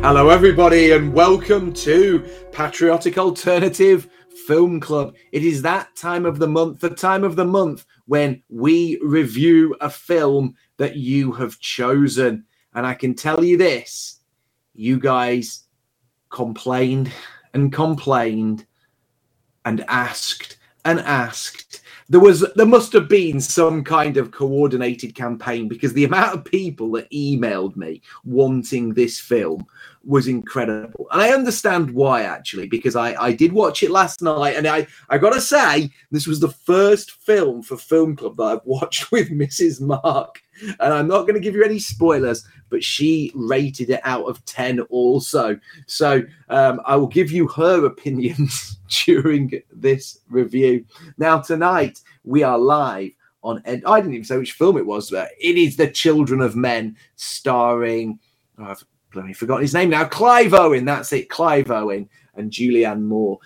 Hello, everybody, and welcome to Patriotic Alternative Film Club. It is that time of the month, when we review a film that you have chosen. And I can tell you this, you guys complained and complained and asked and asked. There must have been some kind of coordinated campaign, because the amount of people that emailed me wanting this film was incredible. And I understand why, actually, because I did watch it last night, and I got to say, this was the first film for Film Club that I've watched with Mrs. Mark. And I'm not going to give you any spoilers, but she rated it out of 10 also. So I will give you her opinions during this review. Now, tonight, we are live on... I didn't even say which film it was, but it is The Children of Men, starring... I've bloody forgotten his name now. Clive Owen, that's it. Clive Owen and Julianne Moore.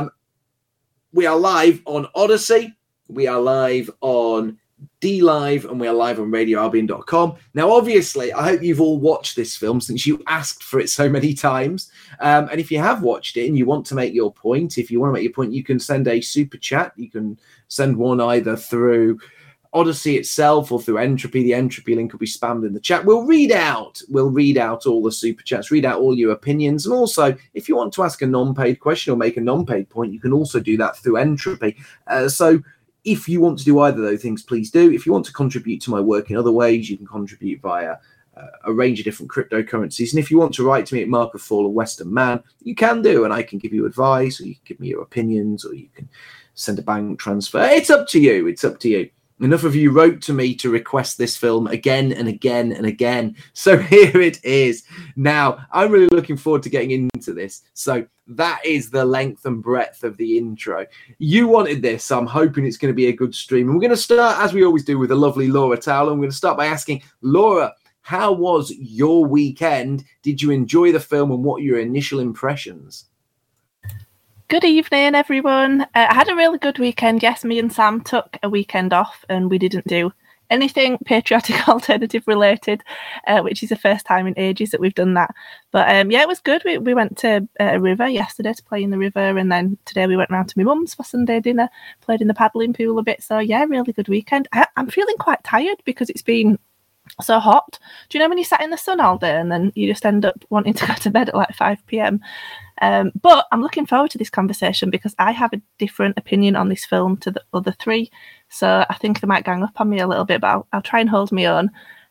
We are live on Odyssey. We are live on DLive, and we are live on radioalbion.com. Now, obviously, I hope you've all watched this film since you asked for it so many times. And if you have watched it and you want to make your point, you can send a super chat. You can send one either through Odyssey itself or through Entropy. The Entropy link will be spammed in the chat. We'll read out all the super chats, read out all your opinions. And also, if you want to ask a non-paid question or make a non-paid point, you can also do that through Entropy. So if you want to do either of those things, please do. If you want to contribute to my work in other ways, you can contribute via a range of different cryptocurrencies. And if you want to write to me at Mark of Fall or Western Man, you can do, and I can give you advice, or you can give me your opinions, or you can send a bank transfer. It's up to you. It's up to you. Enough of you wrote to me to request this film again and again and again. So here it is. Now, I'm really looking forward to getting into this. So that is the length and breadth of the intro. You wanted this, so I'm hoping it's going to be a good stream. And we're going to start, as we always do, with the lovely Laura Towler. I'm going to start by asking, Laura, how was your weekend? Did you enjoy the film, and what are your initial impressions? Good evening, everyone. I had a really good weekend. Yes, me and Sam took a weekend off, and we didn't do anything patriotic alternative related, which is the first time in ages that we've done that. But yeah, it was good. We went to a river yesterday to play in the river, and then today we went round to my mum's for Sunday dinner, played in the paddling pool a bit. So yeah, really good weekend. I'm feeling quite tired because it's been so hot. Do you know when you sat in the sun all day and then you just end up wanting to go to bed at like 5 p.m? But I'm looking forward to this conversation because I have a different opinion on this film to the other three. So I think they might gang up on me a little bit, but I'll try and hold my own.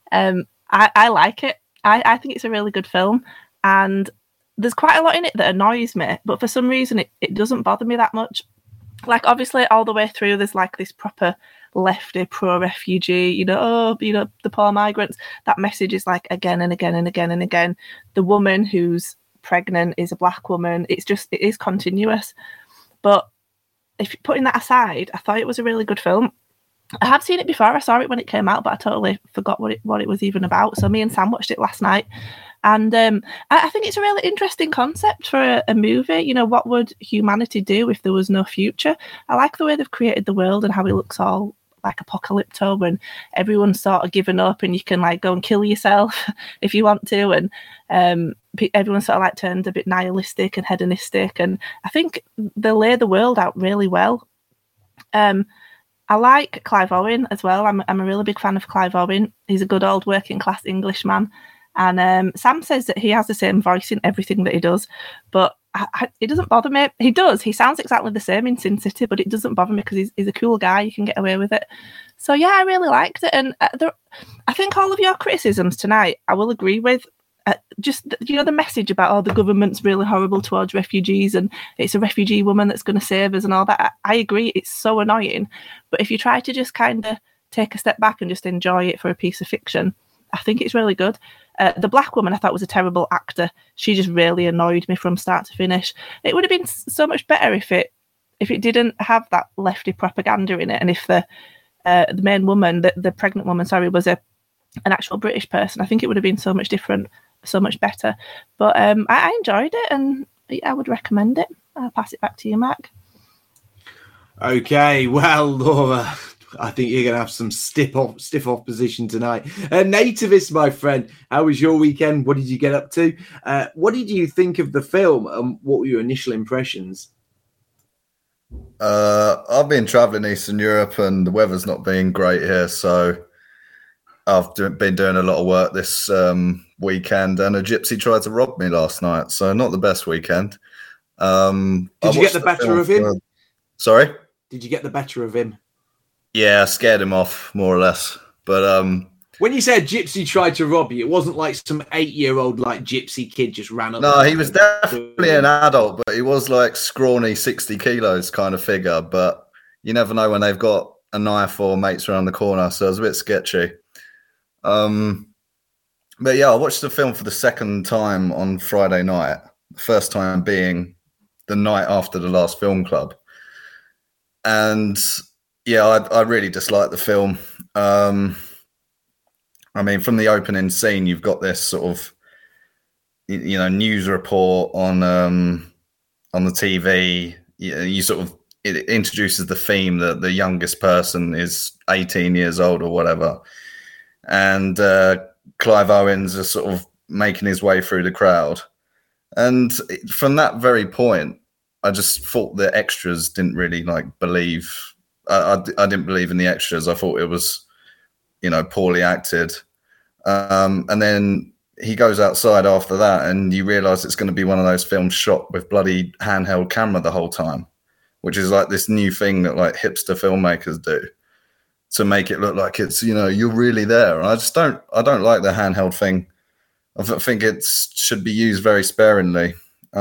I like it. I think it's a really good film, and there's quite a lot in it that annoys me, but for some reason it doesn't bother me that much. Like, obviously, all the way through, there's like this proper lefty pro-refugee, the poor migrants. That message is like again and again and again and again. The woman who's pregnant is a black woman. It is continuous. But if putting that aside, I thought it was a really good film. I had seen it before. I saw it when it came out, but I totally forgot what it was even about. So me and Sam watched it last night. And I think it's a really interesting concept for a movie. What would humanity do if there was no future? I like the way they've created the world and how it looks all like apocalypto, and everyone's sort of given up, and you can like go and kill yourself if you want to. And everyone's sort of like turned a bit nihilistic and hedonistic. And I think they lay the world out really well. I like Clive Owen as well. I'm a really big fan of Clive Owen. He's a good old working class Englishman. And Sam says that he has the same voice in everything that he does, but it doesn't bother me. He does. He sounds exactly the same in Sin City, but it doesn't bother me because he's a cool guy. You can get away with it. So yeah, I really liked it. And I think all of your criticisms tonight, I will agree with. Just, the message about, the government's really horrible towards refugees and it's a refugee woman that's going to save us and all that. I agree. It's so annoying. But if you try to just kind of take a step back and just enjoy it for a piece of fiction, I think it's really good. The black woman I thought was a terrible actor. She just really annoyed me from start to finish. It would have been so much better if it didn't have that lefty propaganda in it, and if the main woman, the pregnant woman, was an actual British person. I think it would have been so much different, so much better. But I enjoyed it, and I would recommend it. I'll pass it back to you, Mark. Okay, well, Laura, I think you're going to have some stiff opposition tonight. Nativist, my friend, how was your weekend? What did you get up to? What did you think of the film, and what were your initial impressions? I've been traveling Eastern Europe, and the weather's not been great here, so I've been doing a lot of work this weekend, and a gypsy tried to rob me last night, so not the best weekend. Did you get the better of him? Sorry? Did you get the better of him? Yeah, I scared him off, more or less. But when you said gypsy tried to rob you, it wasn't like some 8-year-old like gypsy kid just ran up. No, he was definitely an adult, but he was like scrawny 60 kilos kind of figure. But you never know when they've got a knife or mates around the corner, so it was a bit sketchy. But yeah, I watched the film for the second time on Friday night. The first time being the night after the last film club. And yeah, I really disliked the film. I mean, from the opening scene, you've got this sort of, news report on the TV. You sort of, it introduces the theme that the youngest person is 18 years old or whatever, and Clive Owens is sort of making his way through the crowd. And from that very point, I just thought the extras didn't really believe. I didn't believe in the extras. I thought it was, poorly acted. And then he goes outside after that, and you realise it's going to be one of those films shot with bloody handheld camera the whole time, which is like this new thing that like hipster filmmakers do to make it look like it's, you're really there. And I don't like the handheld thing. I think it should be used very sparingly.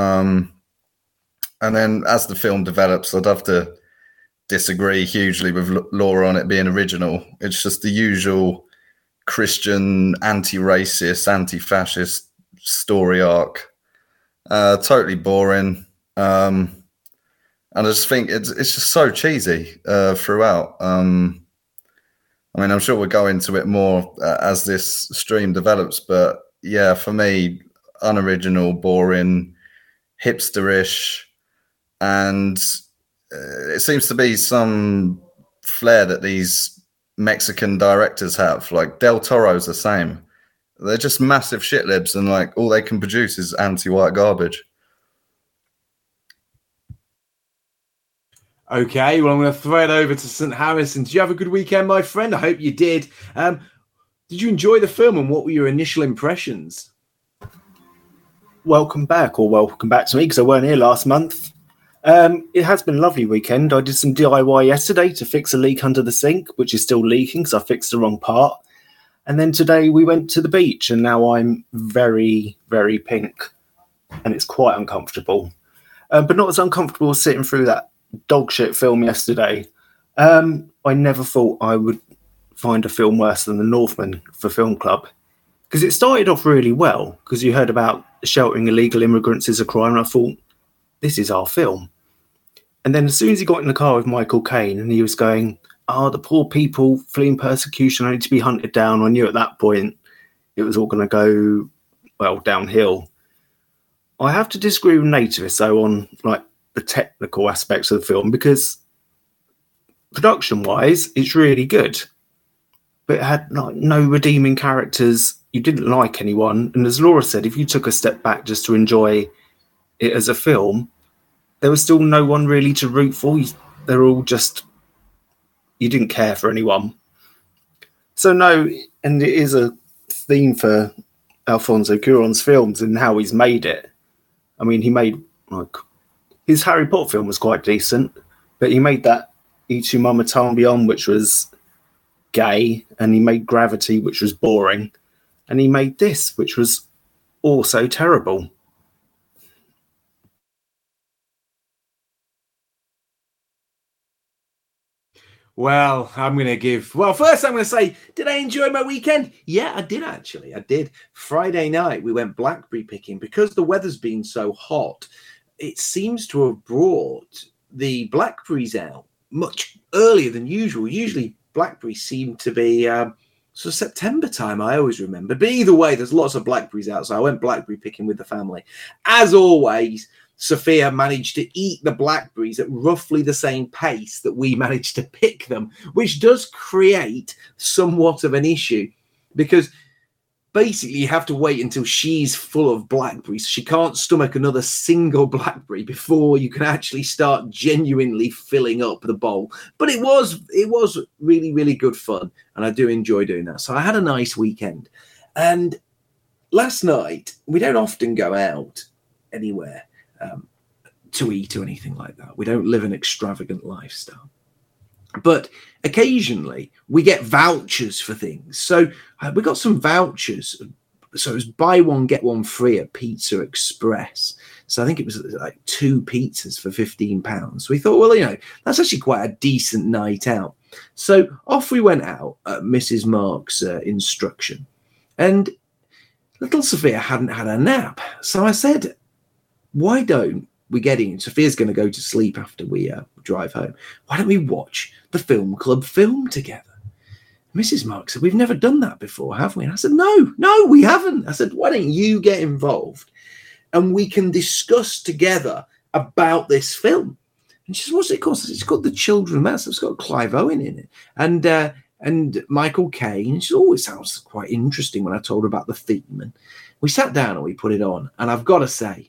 And then as the film develops, I'd have to disagree hugely with Laura on it being original. It's just the usual Christian, anti-racist, anti-fascist story arc. Totally boring. And I just think it's just so cheesy throughout. I mean, I'm sure we'll go into it more as this stream develops, but yeah, for me, unoriginal, boring, hipsterish, and it seems to be some flair that these Mexican directors have. Like Del Toro's the same. They're just massive shitlibs, and like all they can produce is anti-white garbage. Okay, well, I'm going to throw it over to St. Harrison. Did you have a good weekend, my friend? I hope you did. Did you enjoy the film, and what were your initial impressions? Welcome back to me, because I weren't here last month. It has been a lovely weekend. I did some DIY yesterday to fix a leak under the sink, which is still leaking because I fixed the wrong part. And then today we went to the beach, and now I'm very, very pink, and it's quite uncomfortable. But not as uncomfortable as sitting through that dog shit film yesterday. I never thought I would find a film worse than The Northman for Film Club, because it started off really well, because you heard about sheltering illegal immigrants is a crime, and I thought, this is our film. And then as soon as he got in the car with Michael Caine and he was going, the poor people fleeing persecution need to be hunted down, I knew at that point it was all going to go, well, downhill. I have to disagree with Nativist, though, on like the technical aspects of the film, because production-wise, it's really good. But it had like no redeeming characters. You didn't like anyone. And as Laura said, if you took a step back just to enjoy it as a film, there was still no one really to root for. They're all just, you didn't care for anyone. So no, and it is a theme for Alfonso Cuarón's films and how he's made it. I mean, he made, like, his Harry Potter film was quite decent, but he made that Y Tu Mamá También, which was gay, and he made Gravity, which was boring, and he made this, which was also terrible. Well, first I'm going to say, did I enjoy my weekend? Yeah, I did, actually. I did. Friday night, we went blackberry picking. Because the weather's been so hot, it seems to have brought the blackberries out much earlier than usual. Usually, blackberries seem to be sort of September time, I always remember. But either way, there's lots of blackberries out, so I went blackberry picking with the family. As always, Sophia managed to eat the blackberries at roughly the same pace that we managed to pick them, which does create somewhat of an issue because basically you have to wait until she's full of blackberries. She can't stomach another single blackberry before you can actually start genuinely filling up the bowl. But it was really, really good fun, and I do enjoy doing that. So I had a nice weekend. And last night, we don't often go out anywhere to eat or anything like that. We don't live an extravagant lifestyle. But occasionally we get vouchers for things. So we got some vouchers. So it was buy one, get one free at Pizza Express. So I think it was like 2 pizzas for £15. So we thought, well, that's actually quite a decent night out. So off we went out at Mrs. Mark's instruction. And little Sophia hadn't had a nap. So I said, why don't we get in? Sophia's going to go to sleep after we drive home. Why don't we watch the film club film together? Mrs. Mark said, we've never done that before, have we? And I said, no, we haven't. I said, why don't you get involved and we can discuss together about this film? And she said, what's it called? I said, it's got The Children of Men. It's got Clive Owen in it. And Michael Caine. She said, it sounds quite interesting when I told her about the theme. And we sat down and we put it on. And I've got to say,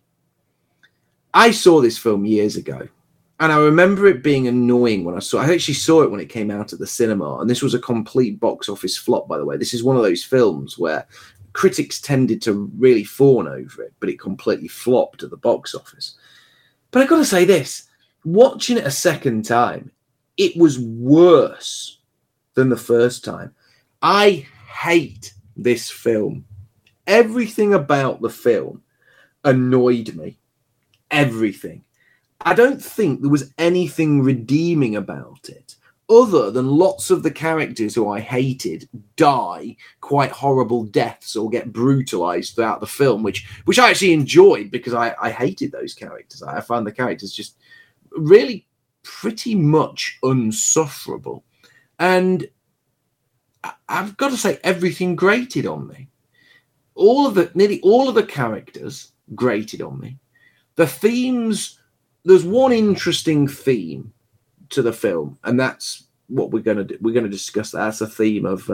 I saw this film years ago, and I remember it being annoying when I actually saw it when it came out at the cinema, and this was a complete box office flop, by the way. This is one of those films where critics tended to really fawn over it, but it completely flopped at the box office. But I've got to say this, watching it a second time, it was worse than the first time. I hate this film. Everything about the film annoyed me. Everything. I don't think there was anything redeeming about it other than lots of the characters who I hated die quite horrible deaths or get brutalized throughout the film, which I actually enjoyed because I hated those characters. I found the characters just really pretty much unsufferable. And I've got to say, everything grated on me. Nearly all of the characters grated on me. The themes, there's one interesting theme to the film, and that's what we're going to do. We're going to discuss that. That's a theme of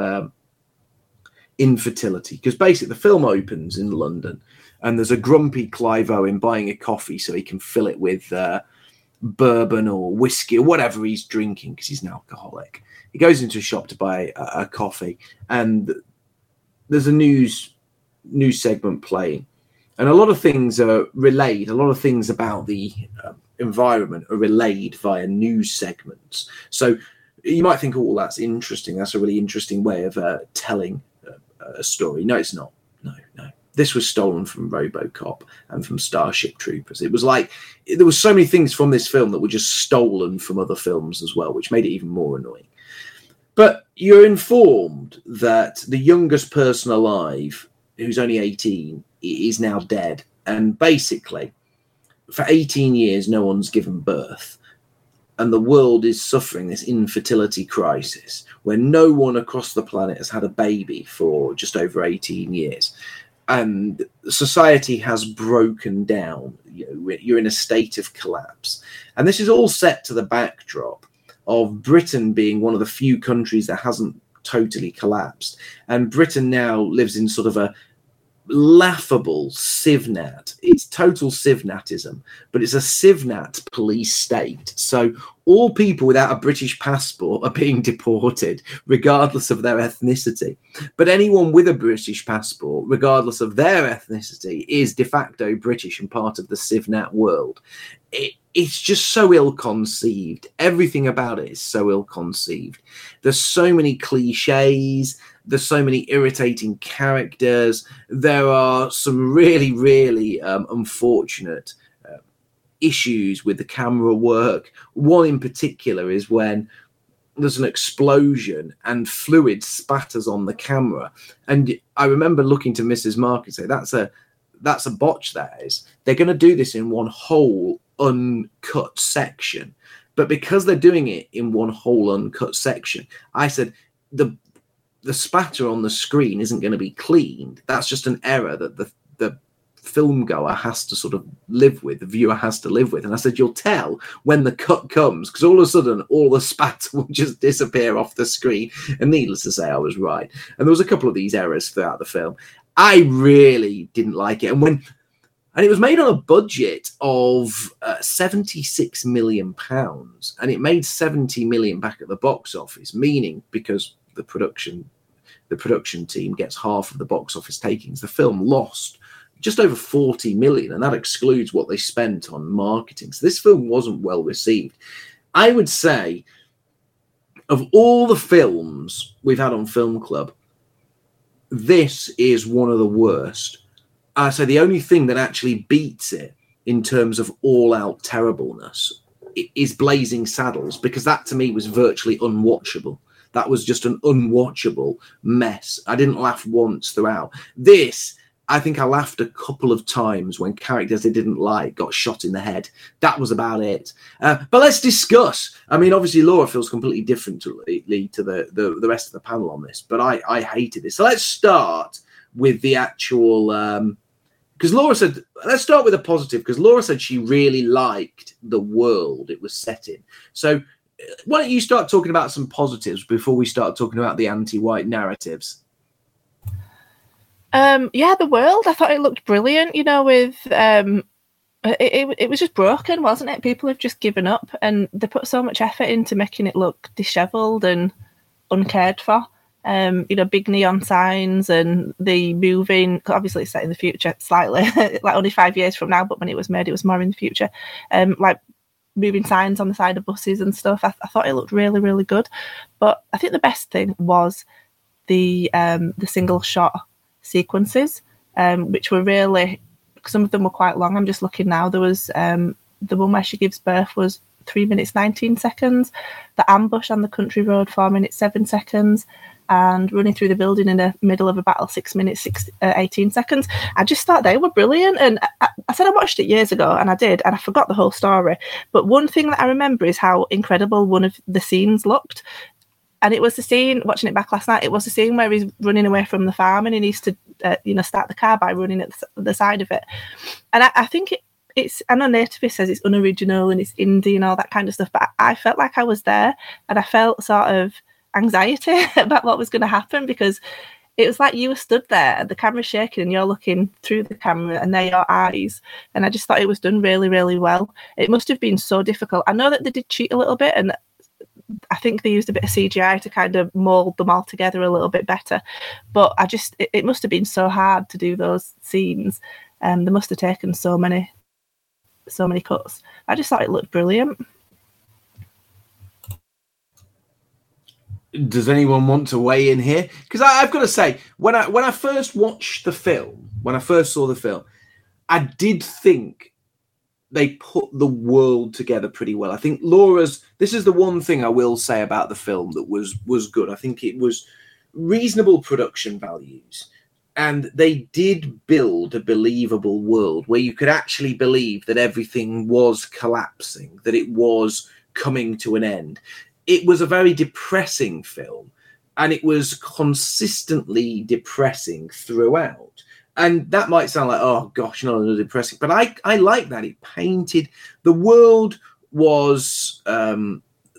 infertility, because basically the film opens in London, and there's a grumpy Clive Owen buying a coffee so he can fill it with bourbon or whiskey or whatever he's drinking because he's an alcoholic. He goes into a shop to buy a coffee, and there's a news segment playing. And a lot of things are relayed. A lot of things about the environment are relayed via news segments. So you might think, oh, that's interesting. That's a really interesting way of telling a story. No, it's not. No. This was stolen from RoboCop and from Starship Troopers. It was like there were so many things from this film that were just stolen from other films as well, which made it even more annoying. But you're informed that the youngest person alive, who's only 18, is now dead. And basically, for 18 years, no one's given birth. And the world is suffering this infertility crisis where no one across the planet has had a baby for just over 18 years. And society has broken down. You're in a state of collapse. And this is all set to the backdrop of Britain being one of the few countries that hasn't totally collapsed. And Britain now lives in sort of a laughable civnat. It's total civnatism, but it's a civnat police state. So all people without a British passport are being deported, regardless of their ethnicity. But anyone with a British passport, regardless of their ethnicity, is de facto British and part of the civnat world. It's just so ill-conceived. Everything about it is so ill-conceived. There's so many cliches. There's so many irritating characters. There are some really, really unfortunate issues with the camera work. One in particular is when there's an explosion and fluid spatters on the camera. And I remember looking to Mrs. Mark and say, that's a botch, that is. They're going to do this in one whole uncut section. But because they're doing it in one whole uncut section, I said, the spatter on the screen isn't going to be cleaned. That's just an error that the film goer has to sort of live with, the viewer has to live with. And I said, you'll tell when the cut comes, because all of a sudden all the spatter will just disappear off the screen. And needless to say, I was right. And there was a couple of these errors throughout the film. I really didn't like it. And it was made on a budget of £76 million, and it made 70 million back at the box office, meaning because the production team gets half of the box office takings, the film lost just over 40 million, and that excludes what they spent on marketing. So this film wasn't well received. I would say of all the films we've had on Film Club, this is one of the worst. So the only thing that actually beats it in terms of all-out terribleness is Blazing Saddles, because that to me was virtually unwatchable. That was just an unwatchable mess. I didn't laugh once throughout. This, I think I laughed a couple of times when characters I didn't like got shot in the head. That was about it. But let's discuss. I mean, obviously, Laura feels completely differently to the rest of the panel on this, but I hated this. So let's start with the actual... because Laura said, let's start with a positive, because Laura said she really liked the world it was set in. So why don't you start talking about some positives before we start talking about the anti-white narratives? The world, I thought it looked brilliant, with it was just broken, wasn't it? People have just given up, and they put so much effort into making it look dishevelled and uncared for. Big neon signs and the moving, obviously it's set in the future slightly, like only 5 years from now, but when it was made, it was more in the future. Like moving signs on the side of buses and stuff. I thought it looked really, really good. But I think the best thing was the single shot sequences, which were really, some of them were quite long. I'm just looking now. There was the one where she gives birth was 3 minutes 19 seconds, the ambush on the country road 4 minutes 7 seconds, and running through the building in the middle of a battle 6 minutes 18 seconds. I just thought they were brilliant, and I said I watched it years ago, and I did, and I forgot the whole story, but one thing that I remember is how incredible one of the scenes looked. And it was the scene, watching it back last night, it was the scene where he's running away from the farm and he needs to, start the car by running at the side of it. And I think it's, I know Nativist says it's unoriginal and it's indie and all that kind of stuff, but I felt like I was there, and I felt sort of anxiety about what was going to happen, because it was like you were stood there, the camera's shaking and you're looking through the camera and they're your eyes. And I just thought it was done really, really well. It must have been so difficult. I know that they did cheat a little bit, and I think they used a bit of CGI to kind of mould them all together a little bit better. But it must have been so hard to do those scenes. They must have taken so many cuts. I just thought it looked brilliant. Does anyone want to weigh in here? Because I've got to say, when I first watched the film, when I first saw the film, I did think they put the world together pretty well. I think this is the one thing I will say about the film that was good. I think it was reasonable production values, and they did build a believable world where you could actually believe that everything was collapsing, that it was coming to an end. It was a very depressing film, and it was consistently depressing throughout. And that might sound like, oh gosh, not another depressing, but I like that. It painted the world was I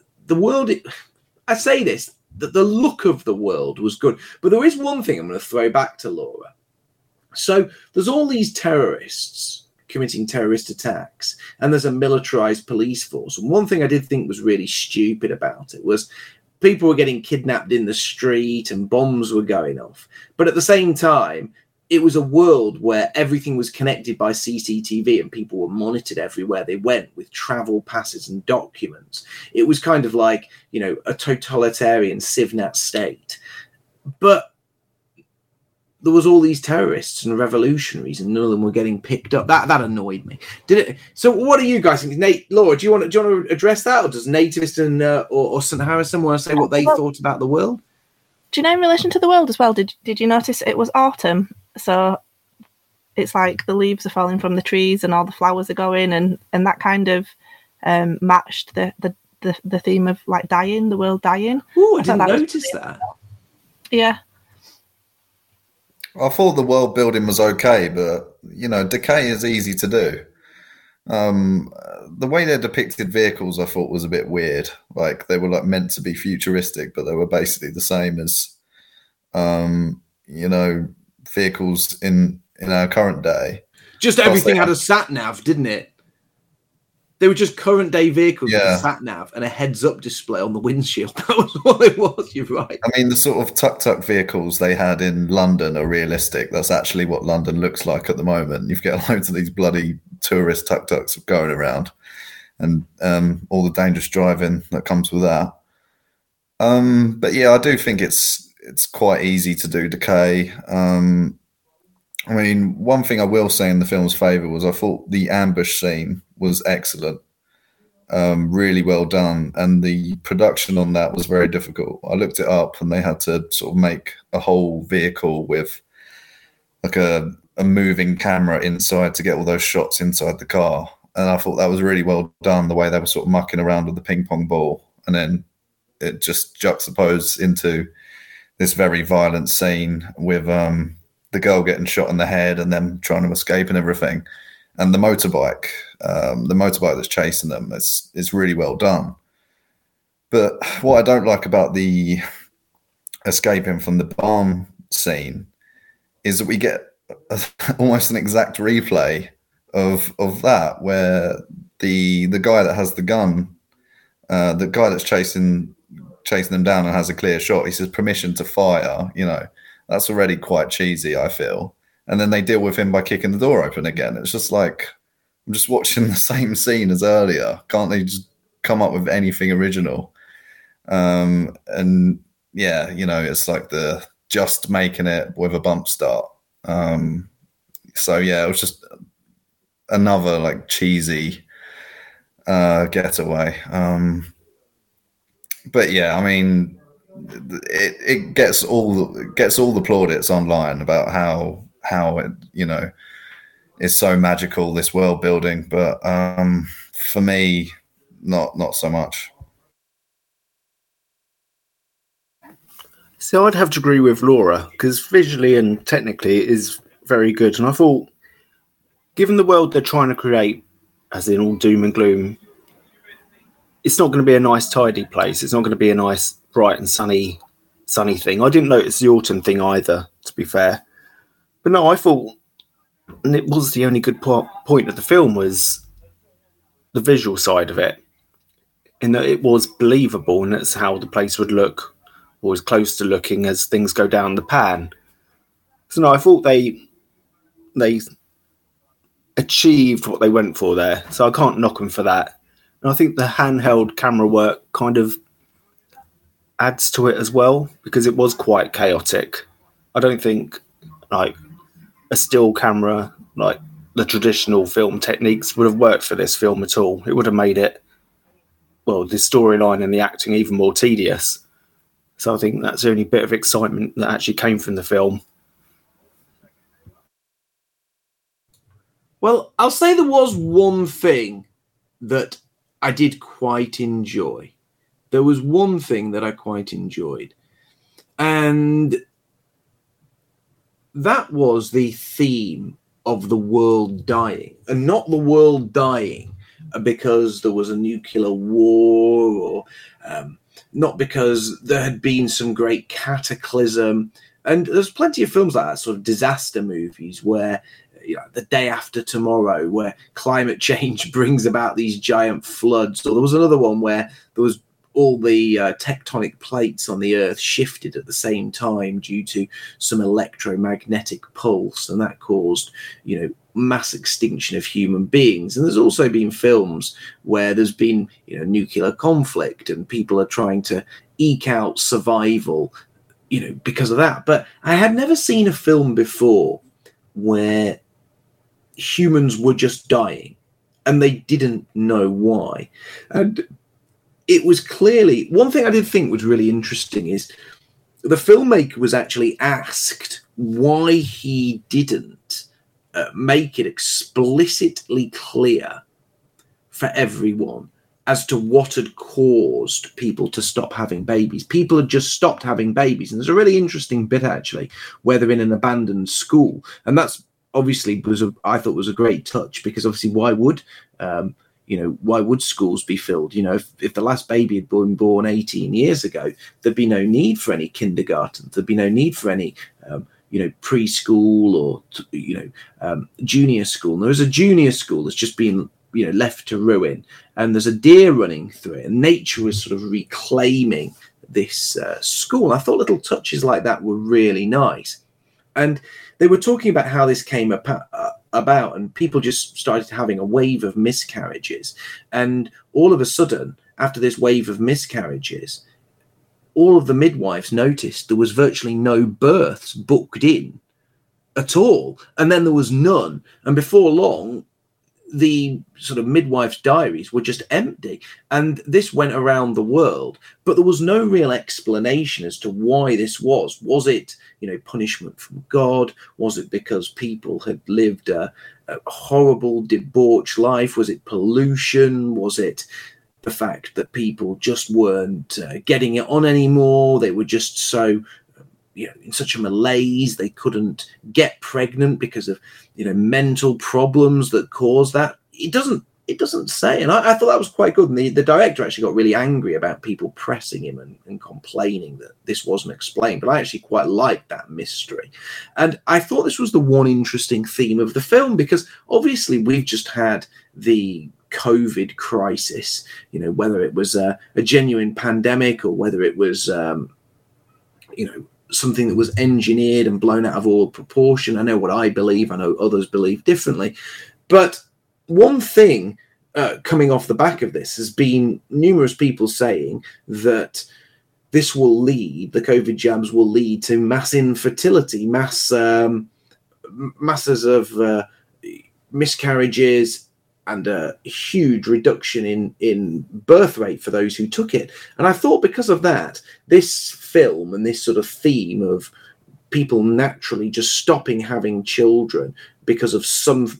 say this, that the look of the world was good. But there is one thing I'm going to throw back to Laura. So there's all these terrorists committing terrorist attacks, and there's a militarized police force. And one thing I did think was really stupid about it was people were getting kidnapped in the street and bombs were going off. But at the same time, it was a world where everything was connected by CCTV and people were monitored everywhere they went with travel passes and documents. It was kind of like, a totalitarian Civnat state. But there was all these terrorists and revolutionaries, and none of them were getting picked up. That annoyed me. So what do you guys think? Laura, do you want to address that, or does Nativist and or St. Harrison want to say what they thought about the world? Do you know, in relation to the world as well, did you notice it was autumn? So it's like the leaves are falling from the trees and all the flowers are going, and that kind of matched the theme of like dying, the world dying. Oh, I didn't notice that. Yeah. I thought the world building was okay, but decay is easy to do. The way they depicted vehicles, I thought, was a bit weird. Like, they were like meant to be futuristic, but they were basically the same as, vehicles in our current day. Just everything had a sat nav, didn't it? They were just current day vehicles with a sat nav and a heads up display on the windshield. That was what it was. You're right. I mean, the sort of tuk-tuk vehicles they had in London are realistic. That's actually what London looks like at the moment. You've got loads of these bloody tourist tuk-tuks going around, and all the dangerous driving that comes with that. But yeah, I do think it's quite easy to do decay. I mean, one thing I will say in the film's favour was I thought the ambush scene was excellent, really well done, and the production on that was very difficult. I looked it up, and they had to sort of make a whole vehicle with like a moving camera inside to get all those shots inside the car, and I thought that was really well done, the way they were sort of mucking around with the ping pong ball, and then it just juxtaposed into this very violent scene with the girl getting shot in the head and them trying to escape and everything. And the motorbike that's chasing them is really well done. But what I don't like about the escaping from the barn scene is that we get almost an exact replay of that, where the guy that has the gun, the guy that's chasing them down and has a clear shot, he says permission to fire, that's already quite cheesy, I feel. And then they deal with him by kicking the door open again. It's just like, I'm just watching the same scene as earlier. Can't they just come up with anything original? And yeah, it's like the just making it with a bump start. So yeah, it was just another like cheesy getaway. But yeah, I mean, it gets all the plaudits online about how it is so magical, this world building, but for me, not so much. So I'd have to agree with Laura, because visually and technically it is very good, and I thought, given the world they're trying to create, as in all doom and gloom, it's not going to be a nice tidy place. It's not going to be a nice bright and sunny thing. I didn't notice the autumn thing either, to be fair. But no, I thought, and it was the only good point of the film, was the visual side of it, in that it was believable, and that's how the place would look, or as close to looking as things go down the pan. So no, I thought they achieved what they went for there, so I can't knock them for that. And I think the handheld camera work kind of adds to it as well, because it was quite chaotic. I don't think like a still camera, like the traditional film techniques, would have worked for this film at all. It would have made it, well, the storyline and the acting even more tedious. So I think that's the only bit of excitement that actually came from the film. Well, I'll say there was one thing that I did quite enjoy. There was one thing that I quite enjoyed, and that was the theme of the world dying, and not the world dying because there was a nuclear war, or not because there had been some great cataclysm. And there's plenty of films like that, sort of disaster movies, where The Day After Tomorrow, where climate change brings about these giant floods. Or there was another one where there was all the tectonic plates on the Earth shifted at the same time due to some electromagnetic pulse, and that caused, mass extinction of human beings. And there's also been films where there's been, nuclear conflict, and people are trying to eke out survival, because of that. But I had never seen a film before where humans were just dying and they didn't know why. And it was clearly, one thing I did think was really interesting is the filmmaker was actually asked why he didn't make it explicitly clear for everyone as to what had caused people to stop having babies. People had just stopped having babies. And there's a really interesting bit, actually, where they're in an abandoned school. And that's obviously I thought was a great touch, because obviously why would schools be filled? If the last baby had been born 18 years ago, there'd be no need for any kindergarten. There'd be no need for any, preschool or, junior school. And there is a junior school that's just been, left to ruin. And there's a deer running through it. And nature was sort of reclaiming this school. I thought little touches like that were really nice. And they were talking about how this came about, and people just started having a wave of miscarriages. And all of a sudden, after this wave of miscarriages, all of the midwives noticed there was virtually no births booked in at all. And then there was none. And before long, the sort of midwives' diaries were just empty. And this went around the world, but there was no real explanation as to why this was. Was it, punishment from God? Was it because people had lived a horrible, debauched life? Was it pollution? Was it the fact that people just weren't getting it on anymore? They were just so, in such a malaise, they couldn't get pregnant because of, mental problems that caused that. It doesn't say. And I thought that was quite good. And the director actually got really angry about people pressing him and complaining that this wasn't explained. But I actually quite liked that mystery. And I thought this was the one interesting theme of the film, because obviously we've just had the COVID crisis, whether it was a genuine pandemic or whether it was, something that was engineered and blown out of all proportion. I know what I believe. I know others believe differently. But one thing coming off the back of this has been numerous people saying that this will lead, the COVID jabs will lead to mass infertility, masses of miscarriages, and a huge reduction in birth rate for those who took it. And I thought because of that, this film and this sort of theme of people naturally just stopping having children because of some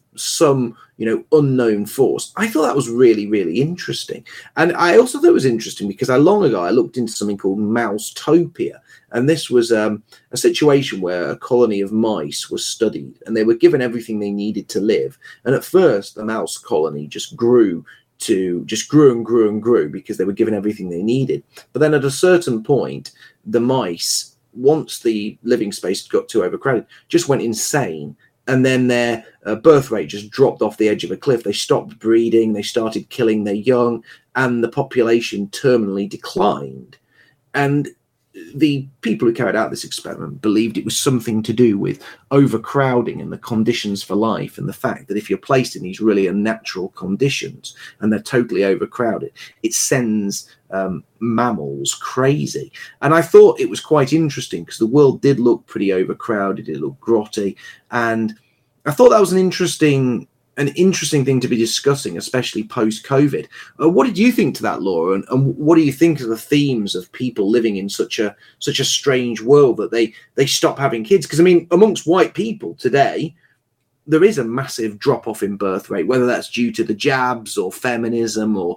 unknown force, I thought that was really, really interesting. And I also thought it was interesting because long ago I looked into something called Mousetopia. And this was a situation where a colony of mice was studied and they were given everything they needed to live. And at first, the mouse colony just grew and grew because they were given everything they needed. But then at a certain point, the mice, once the living space got too overcrowded, just went insane. And then their birth rate just dropped off the edge of a cliff. They stopped breeding. They started killing their young, and the population terminally declined. And the people who carried out this experiment believed it was something to do with overcrowding and the conditions for life, and the fact that if you're placed in these really unnatural conditions and they're totally overcrowded, it sends mammals crazy. And I thought it was quite interesting because the world did look pretty overcrowded, it looked grotty, and I thought that was an interesting thing to be discussing, especially post-COVID. What did you think to that, Laura? And what do you think of the themes of people living in such a strange world that they stop having kids? Because, I mean, amongst white people today, there is a massive drop-off in birth rate, whether that's due to the jabs or feminism or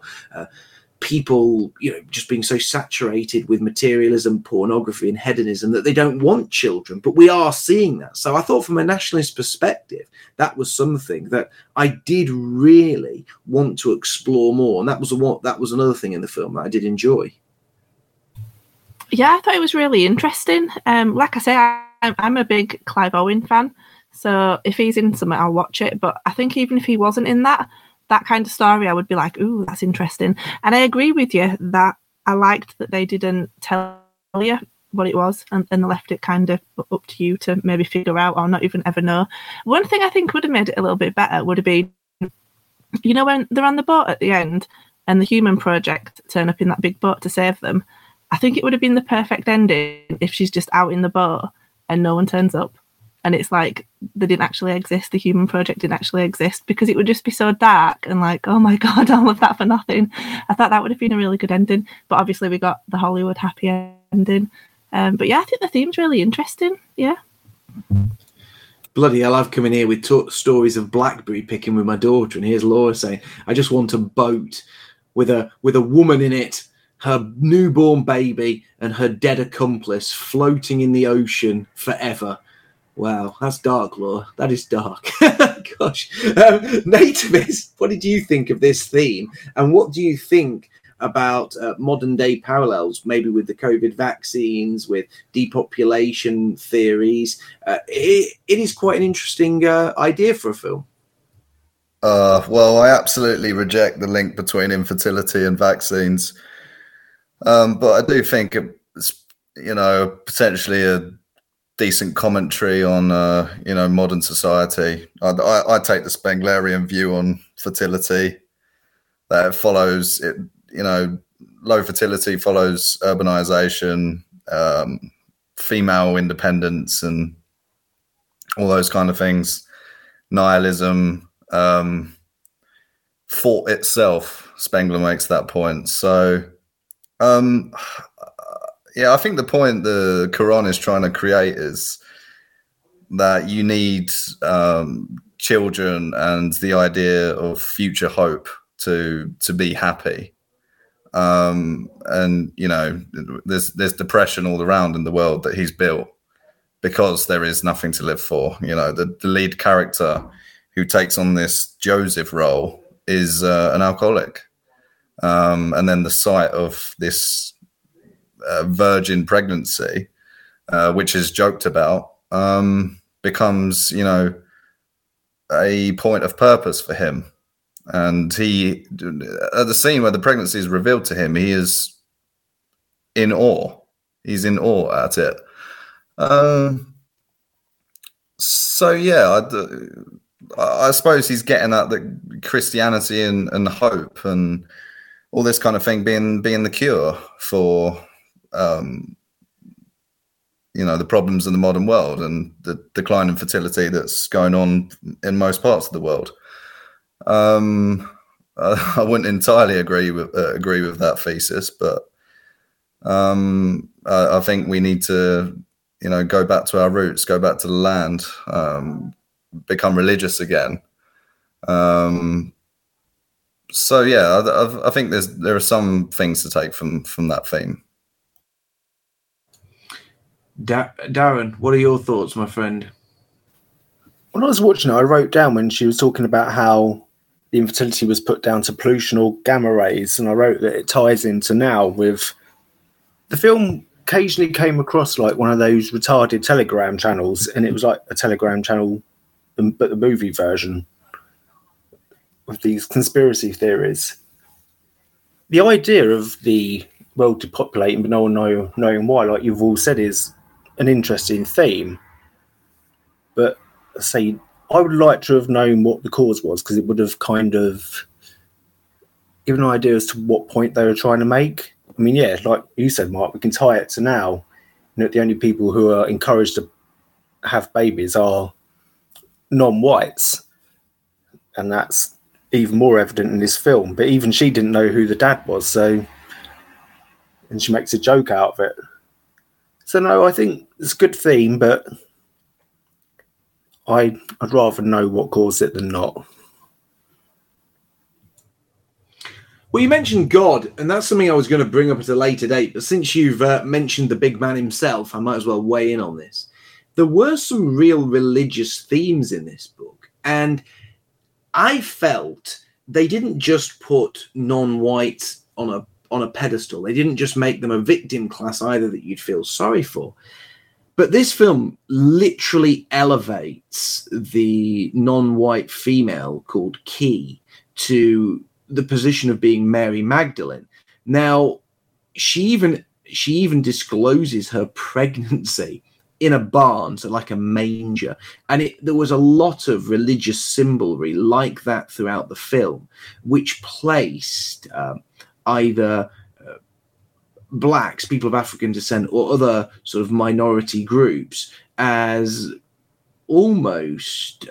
people, just being so saturated with materialism, pornography and hedonism that they don't want children. But we are seeing that. So I thought from a nationalist perspective, that was something that I did really want to explore more. And that was another thing in the film that I did enjoy. Yeah, I thought it was really interesting. Like I say, I'm a big Clive Owen fan. So if he's in something, I'll watch it. But I think even if he wasn't in that kind of story, I would be like, ooh, that's interesting. And I agree with you that I liked that they didn't tell you what it was and they left it kind of up to you to maybe figure out or not even ever know. One thing I think would have made it a little bit better would have been, when they're on the boat at the end and the Human Project turn up in that big boat to save them, I think it would have been the perfect ending if she's just out in the boat and no one turns up. And it's like they didn't actually exist. The Human Project didn't actually exist, because it would just be so dark and like, oh my God, all of that for nothing. I thought that would have been a really good ending. But obviously we got the Hollywood happy ending. But yeah, I think the theme's really interesting. Yeah. Bloody hell, I've come in here with stories of blackberry picking with my daughter. And here's Laura saying, I just want a boat with a woman in it, her newborn baby and her dead accomplice floating in the ocean forever. Wow, that's dark, Laura. That is dark. Gosh. Nativis, what did you think of this theme? And what do you think about modern day parallels, maybe with the COVID vaccines, with depopulation theories? It is quite an interesting idea for a film. Well, I absolutely reject the link between infertility and vaccines. But I do think it's, potentially a decent commentary on, modern society. I take the Spenglerian view on fertility, that it follows it, low fertility follows urbanization, female independence, and all those kind of things. Nihilism, thought itself. Spengler makes that point. So, I think the point the Quran is trying to create is that you need children and the idea of future hope to be happy. And there's depression all around in the world that he's built because there is nothing to live for. The lead character who takes on this Joseph role is an alcoholic. And then the sight of this virgin pregnancy, which is joked about, becomes, a point of purpose for him. And he, at the scene where the pregnancy is revealed to him, he is in awe. He's in awe at it. I suppose he's getting at the Christianity and hope and all this kind of thing being the cure for, the problems in the modern world and the decline in fertility that's going on in most parts of the world. I wouldn't entirely agree with that thesis, but I think we need to, go back to our roots, go back to the land, become religious again. I think there are some things to take from that theme. Darren, what are your thoughts, my friend? When I was watching it, I wrote down when she was talking about how the infertility was put down to pollution or gamma rays, and I wrote that it ties into now with the film. Occasionally came across like one of those retarded Telegram channels, and it was like a Telegram channel, but the movie version of these conspiracy theories. The idea of the world depopulating, but no one knowing why, like you've all said, is an interesting theme. But I would like to have known what the cause was, because it would have kind of given an idea as to what point they were trying to make. I mean, yeah, like you said, Mark, we can tie it to now. The only people who are encouraged to have babies are non-whites. And that's even more evident in this film. But even she didn't know who the dad was, and she makes a joke out of it. So no, I think it's a good theme, but I'd rather know what caused it than not. Well, you mentioned God, and that's something I was going to bring up at a later date. But since you've mentioned the big man himself, I might as well weigh in on this. There were some real religious themes in this book, and I felt they didn't just put non-whites on a pedestal. They didn't just make them a victim class either that you'd feel sorry for. But this film literally elevates the non-white female called Key to the position of being Mary Magdalene. Now, she even discloses her pregnancy in a barn, so like a manger. And there was a lot of religious symbolry like that throughout the film, which placed either blacks, people of African descent, or other sort of minority groups as almost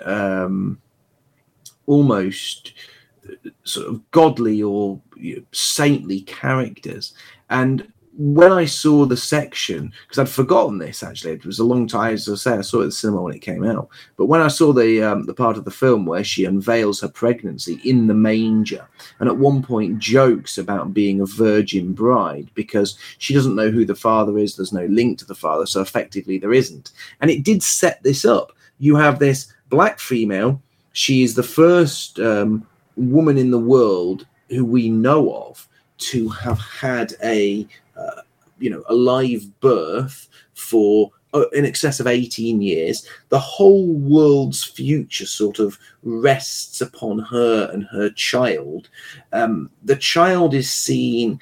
sort of godly or saintly characters. And when I saw the section, because I'd forgotten this actually, it was a long time, as I say, I saw it at the cinema when it came out. But when I saw the part of the film where she unveils her pregnancy in the manger, and at one point jokes about being a virgin bride because she doesn't know who the father is, there's no link to the father, so effectively there isn't. And it did set this up. You have this black female. She is the first woman in the world who we know of to have had a live birth for in excess of 18 years. The whole world's future sort of rests upon her and her child. The child is seen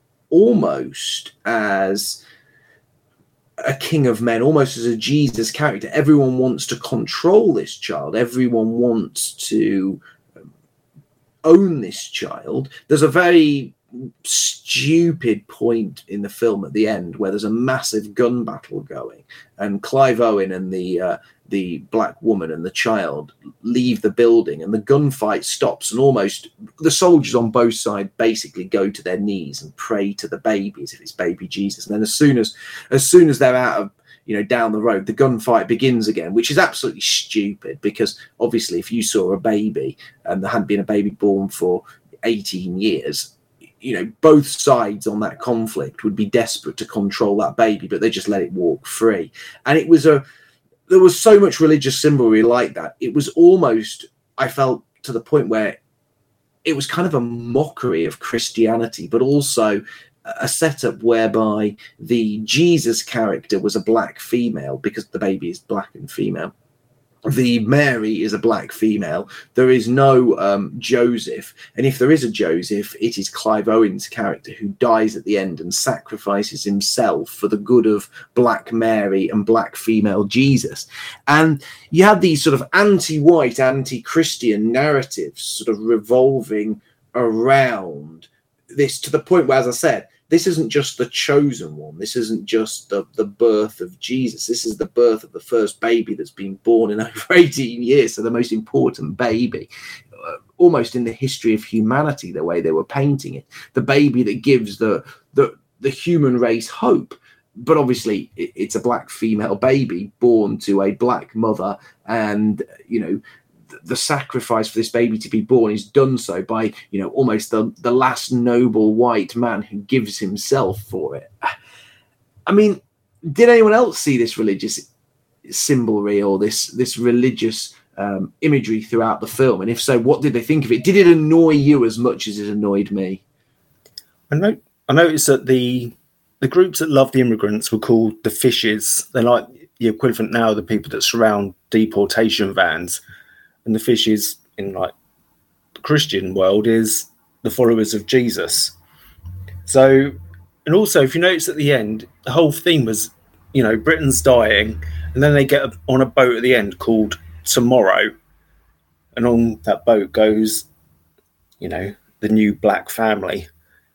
almost as a king of men, almost as a Jesus character. Everyone wants to control this child. Everyone wants to own this child. There's a very stupid point in the film at the end where there's a massive gun battle going, and Clive Owen and the black woman and the child leave the building, and the gunfight stops, and almost the soldiers on both sides basically go to their knees and pray to the babies, if it's baby Jesus. And then as soon as they're out of down the road, the gunfight begins again, which is absolutely stupid, because obviously if you saw a baby and there hadn't been a baby born for 18 years, both sides on that conflict would be desperate to control that baby, but they just let it walk free. And there was so much religious symbolism like that. It was almost, I felt, to the point where it was kind of a mockery of Christianity, but also a setup whereby the Jesus character was a black female, because the baby is black and female. The Mary is a black female. There is no Joseph. And if there is a Joseph, it is Clive Owen's character, who dies at the end and sacrifices himself for the good of black Mary and black female Jesus. And you had these sort of anti-white, anti-Christian narratives sort of revolving around this, to the point where, as I said, this isn't just the chosen one. This isn't just the birth of Jesus. This is the birth of the first baby that's been born in over 18 years. So the most important baby, almost in the history of humanity, the way they were painting it. The baby that gives the human race hope. But obviously it's a black female baby born to a black mother, and, the sacrifice for this baby to be born is done so by, almost the last noble white man who gives himself for it. I mean, did anyone else see this religious symbolry or this religious imagery throughout the film? And if so, what did they think of it? Did it annoy you as much as it annoyed me? I noticed that the groups that love the immigrants were called the Fishes. They're like the equivalent now of the people that surround deportation vans. And the Fishes in like the Christian world is the followers of Jesus. So, and also if you notice at the end, the whole theme was, Britain's dying, and then they get on a boat at the end called Tomorrow, and on that boat goes, the new black family,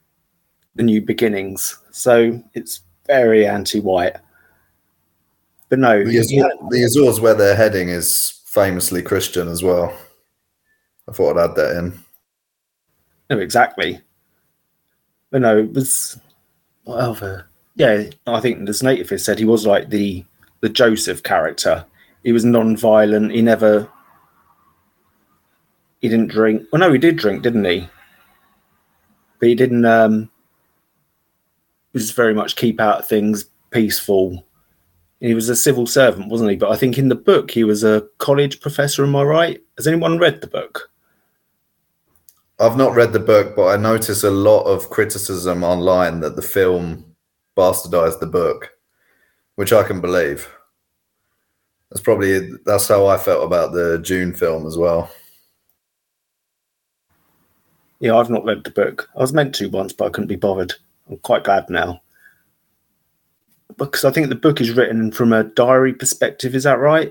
the new beginnings. So it's very anti-white. But no, the Azores where they're heading is famously Christian as well. I thought I'd add that in. No, exactly. But no, it was whatever. Yeah, I think as Nativist said, he was like the Joseph character. He was non-violent. He didn't drink. Well, no, he did drink, didn't he? But he didn't. He was very much keep out of things, peaceful. He was a civil servant, wasn't he? But I think in the book he was a college professor. Am I right? Has anyone read the book? I've not read the book, but I notice a lot of criticism online that the film bastardized the book, which I can believe. That's how I felt about the Dune film as well. Yeah, I've not read the book. I was meant to once, but I couldn't be bothered. I'm quite glad now. Because I think the book is written from a diary perspective. Is that right?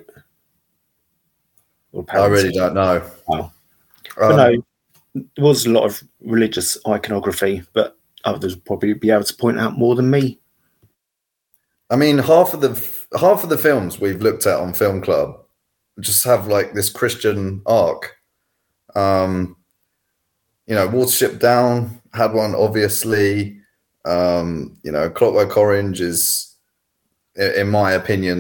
I really don't know. Oh. But no, there was a lot of religious iconography, but others would probably be able to point out more than me. I mean, half of the films we've looked at on Film Club just have like this Christian arc. Watership Down had one, obviously. Clockwork Orange is, in my opinion,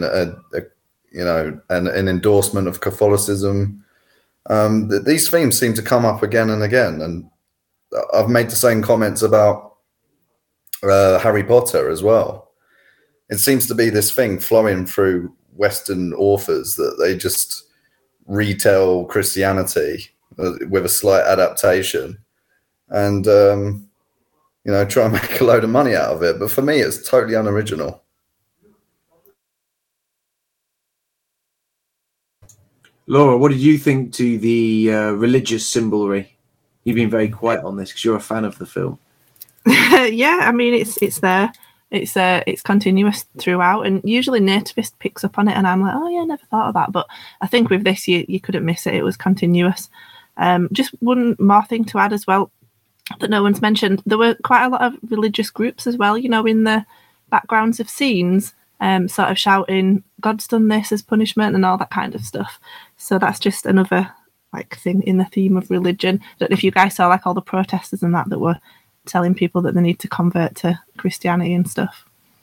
an endorsement of Catholicism. These themes seem to come up again and again, and I've made the same comments about Harry Potter as well. It seems to be this thing flowing through Western authors that they just retell Christianity with a slight adaptation and try and make a load of money out of it. But for me, it's totally unoriginal. Laura, what did you think to the religious symbolry? You've been very quiet on this because you're a fan of the film. Yeah, I mean, it's there. It's continuous throughout, and usually Nativist picks up on it, and I'm like, oh yeah, never thought of that. But I think with this, you couldn't miss it. It was continuous. Just one more thing to add as well that no one's mentioned. There were quite a lot of religious groups as well, in the backgrounds of scenes, sort of shouting, God's done this as punishment and all that kind of stuff. So that's just another thing in the theme of religion. I don't know if you guys saw all the protesters and that were telling people that they need to convert to Christianity and stuff.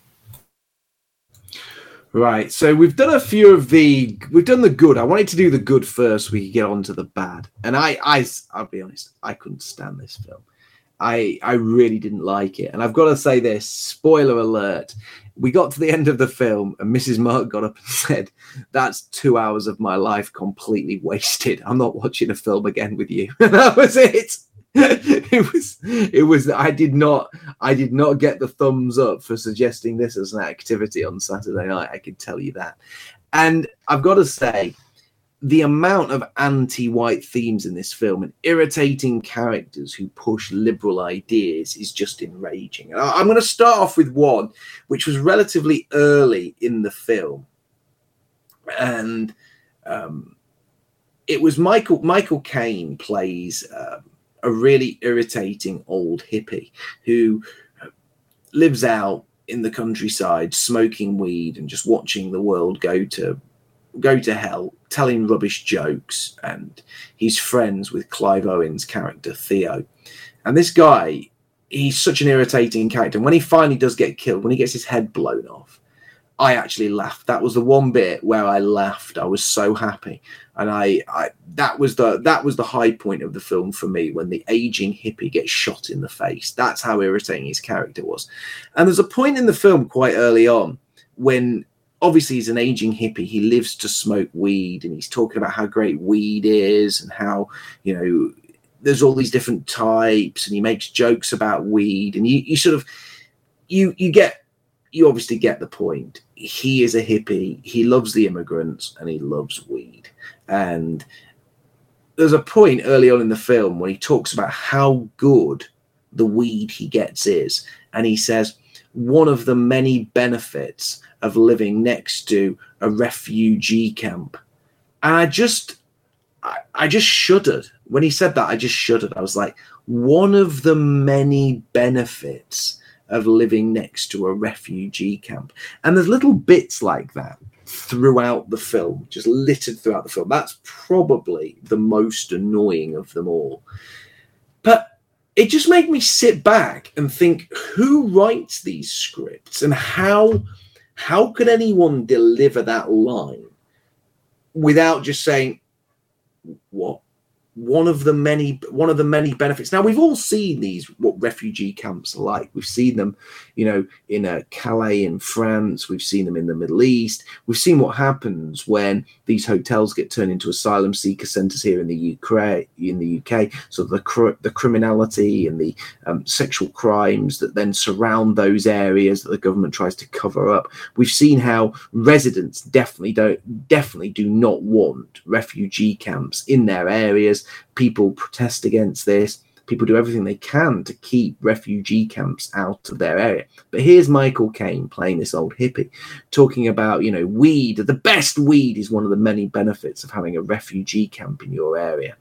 Right, so we've done we've done the good. I wanted to do the good first so we could get on to the bad. And I'll be honest, I couldn't stand this film. I really didn't like it. And I've got to say this, spoiler alert, we got to the end of the film and Mrs. Mark got up and said, that's 2 hours of my life completely wasted. I'm not watching a film again with you. And that was it. It was I did not get the thumbs up for suggesting this as an activity on Saturday night. I can tell you that. And I've got to say, the amount of anti-white themes in this film and irritating characters who push liberal ideas is just enraging. And I'm going to start off with one which was relatively early in the film, and it was Michael Caine plays a really irritating old hippie who lives out in the countryside smoking weed and just watching the world go to hell, telling rubbish jokes, and he's friends with Clive Owen's character Theo. And this guy, he's such an irritating character. And when he finally does get killed, when he gets his head blown off, I actually laughed. That was the one bit where I laughed. I was so happy. And that was the high point of the film for me, when the aging hippie gets shot in the face. That's how irritating his character was. And there's a point in the film quite early on when obviously he's an aging hippie. He lives to smoke weed, and he's talking about how great weed is and how, there's all these different types, and he makes jokes about weed, and you obviously get the point. He is a hippie. He loves the immigrants and he loves weed. And there's a point early on in the film when he talks about how good the weed he gets is. And he says, one of the many benefits of living next to a refugee camp. And I just shuddered. When he said that, I just shuddered. I was like, one of the many benefits of living next to a refugee camp. And there's little bits like that throughout the film, just littered throughout the film. That's probably the most annoying of them all. But it just made me sit back and think, who writes these scripts, and how could anyone deliver that line without just saying, what? One of the many benefits. Now, we've all seen what refugee camps are like. We've seen them, in Calais in France. We've seen them in the Middle East. We've seen what happens when these hotels get turned into asylum seeker centres here in the UK. So the criminality and the sexual crimes that then surround those areas that the government tries to cover up. We've seen how residents definitely do not want refugee camps in their areas. People protest against this. People do everything they can to keep refugee camps out of their area. But here's Michael Caine playing this old hippie, talking about, weed. The best weed is one of the many benefits of having a refugee camp in your area.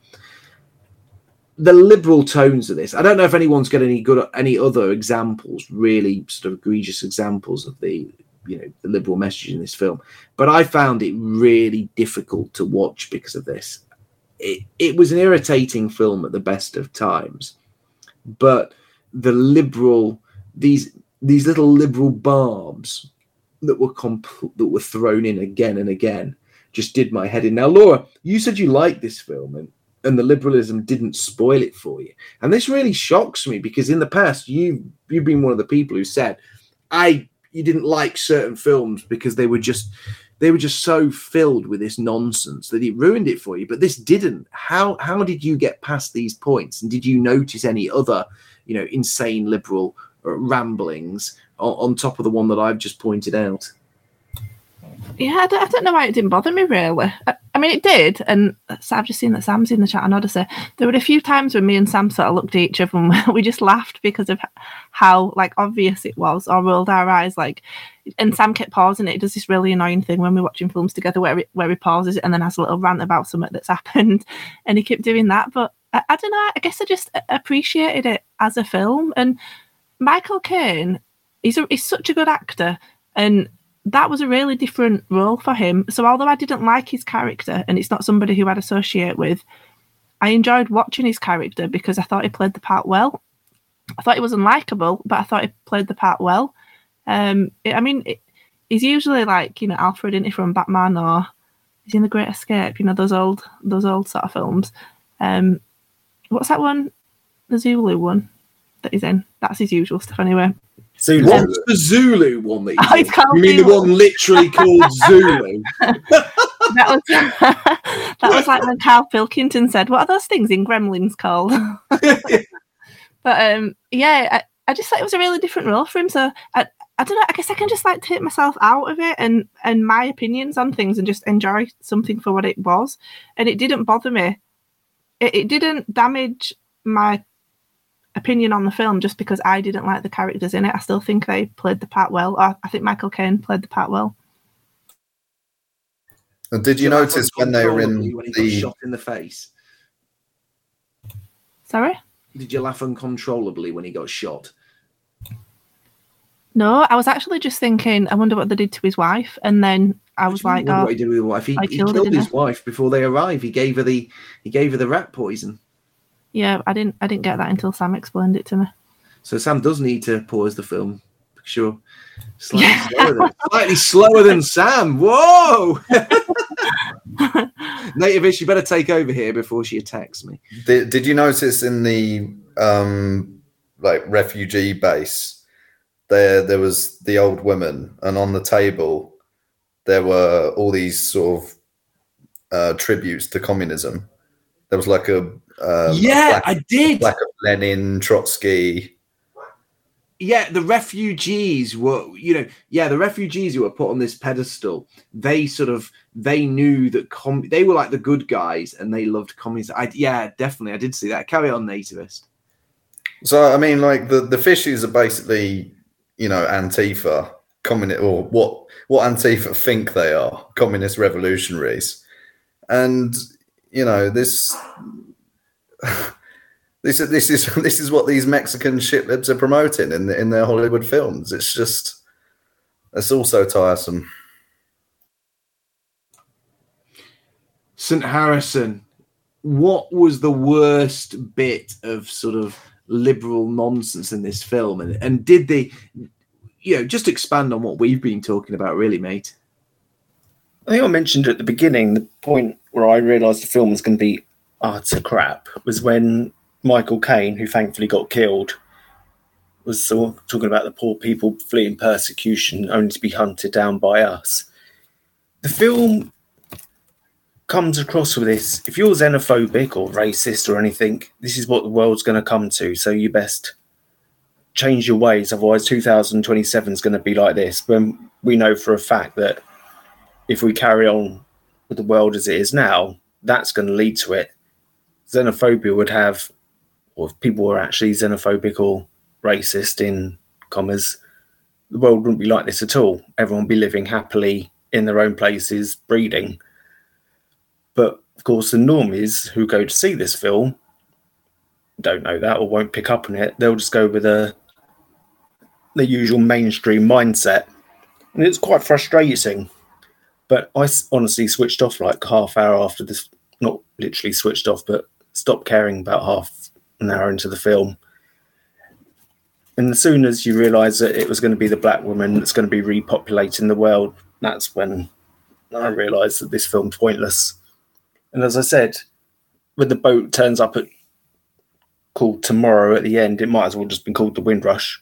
The liberal tones of this, I don't know if anyone's got any other examples, really sort of egregious examples of the liberal message in this film. But I found it really difficult to watch because of this. It was an irritating film at the best of times, but the liberal these little liberal barbs that were thrown in again and again just did my head in. Now, Laura, you said you liked this film and the liberalism didn't spoil it for you. And this really shocks me because in the past, you've been one of the people who said, you didn't like certain films because they were just so filled with this nonsense that it ruined it for you. But this didn't. How did you get past these points? And did you notice any other, insane liberal ramblings on top of the one that I've just pointed out? Yeah, I don't know why it didn't bother me, really. I mean, it did, and so I've just seen that Sam's in the chat on Odyssey. There were a few times when me and Sam sort of looked at each other and we just laughed because of how, obvious it was, or rolled our eyes, and Sam kept pausing it. He does this really annoying thing when we're watching films together where he pauses it and then has a little rant about something that's happened, and he kept doing that. But I don't know, I guess I just appreciated it as a film, and Michael Caine, he's such a good actor, and that was a really different role for him. So although I didn't like his character, and it's not somebody who I'd associate with, I enjoyed watching his character because I thought he played the part well. I thought he was unlikable, but I thought he played the part well. He's usually Alfred, isn't he, from Batman, or he's in The Great Escape, those old sort of films. What's that one? The Zulu one that he's in. That's his usual stuff anyway. Zulu. What's the Zulu one that he's in? You mean the one literally called Zulu? that was like when Carl Pilkington said, "What are those things in Gremlins called?" But I just thought it was a really different role for him. So I don't know. I guess I can just take myself out of it and my opinions on things and just enjoy something for what it was. And it didn't bother me. It didn't damage my opinion on the film just because I didn't like the characters in it. I still think they played the part well. I think Michael Caine played the part well. And did you notice when they were in when he got shot in the face? Sorry? Did you laugh uncontrollably when he got shot? No, I was actually just thinking, I wonder what they did to his wife, and then I was like, what he did with his wife? He killed his wife before they arrived. He gave her the rat poison. Yeah, I didn't get that until Sam explained it to me. So Sam does need to pause the film. Sure. Slightly slower than Sam. Whoa! Nativish, you better take over here before she attacks me. Did you notice in the refugee base there was the old woman, and on the table there were all these sort of tributes to communism. There was I did. Like a Lenin, Trotsky. Yeah, the refugees were, the refugees who were put on this pedestal, they knew that they were like the good guys and they loved communism. Definitely. I did see that. Carry on, nativist. So, I mean, the fishies are basically, Antifa, or what Antifa think they are, communist revolutionaries. And, this is what these Mexican shitlibs are promoting in their Hollywood films. It's also tiresome. St. Harrison, what was the worst bit of sort of liberal nonsense in this film? And did they, just expand on what we've been talking about, really, mate? I think I mentioned at the beginning, the point where I realised the film was going to be utter crap was when Michael Caine, who thankfully got killed, was talking about the poor people fleeing persecution only to be hunted down by us. The film comes across with this: if you're xenophobic or racist or anything, this is what the world's going to come to, so you best change your ways, otherwise 2027 is going to be like this. When we know for a fact that if we carry on with the world as it is now, that's going to lead to it. Xenophobia would have, or if people were actually xenophobic or racist in commas, the world wouldn't be like this at all. Everyone would be living happily in their own places, breeding. But of course, the normies who go to see this film don't know that or won't pick up on it. They'll just go with the usual mainstream mindset. And it's quite frustrating. But I honestly switched off like half hour after this, not literally switched off, but stopped caring about half an hour into the film. And as soon as you realise that it was going to be the black woman that's going to be repopulating the world, that's when I realised that this film's pointless. And as I said, when the boat turns up at called Tomorrow at the end, it might as well just been called The Windrush.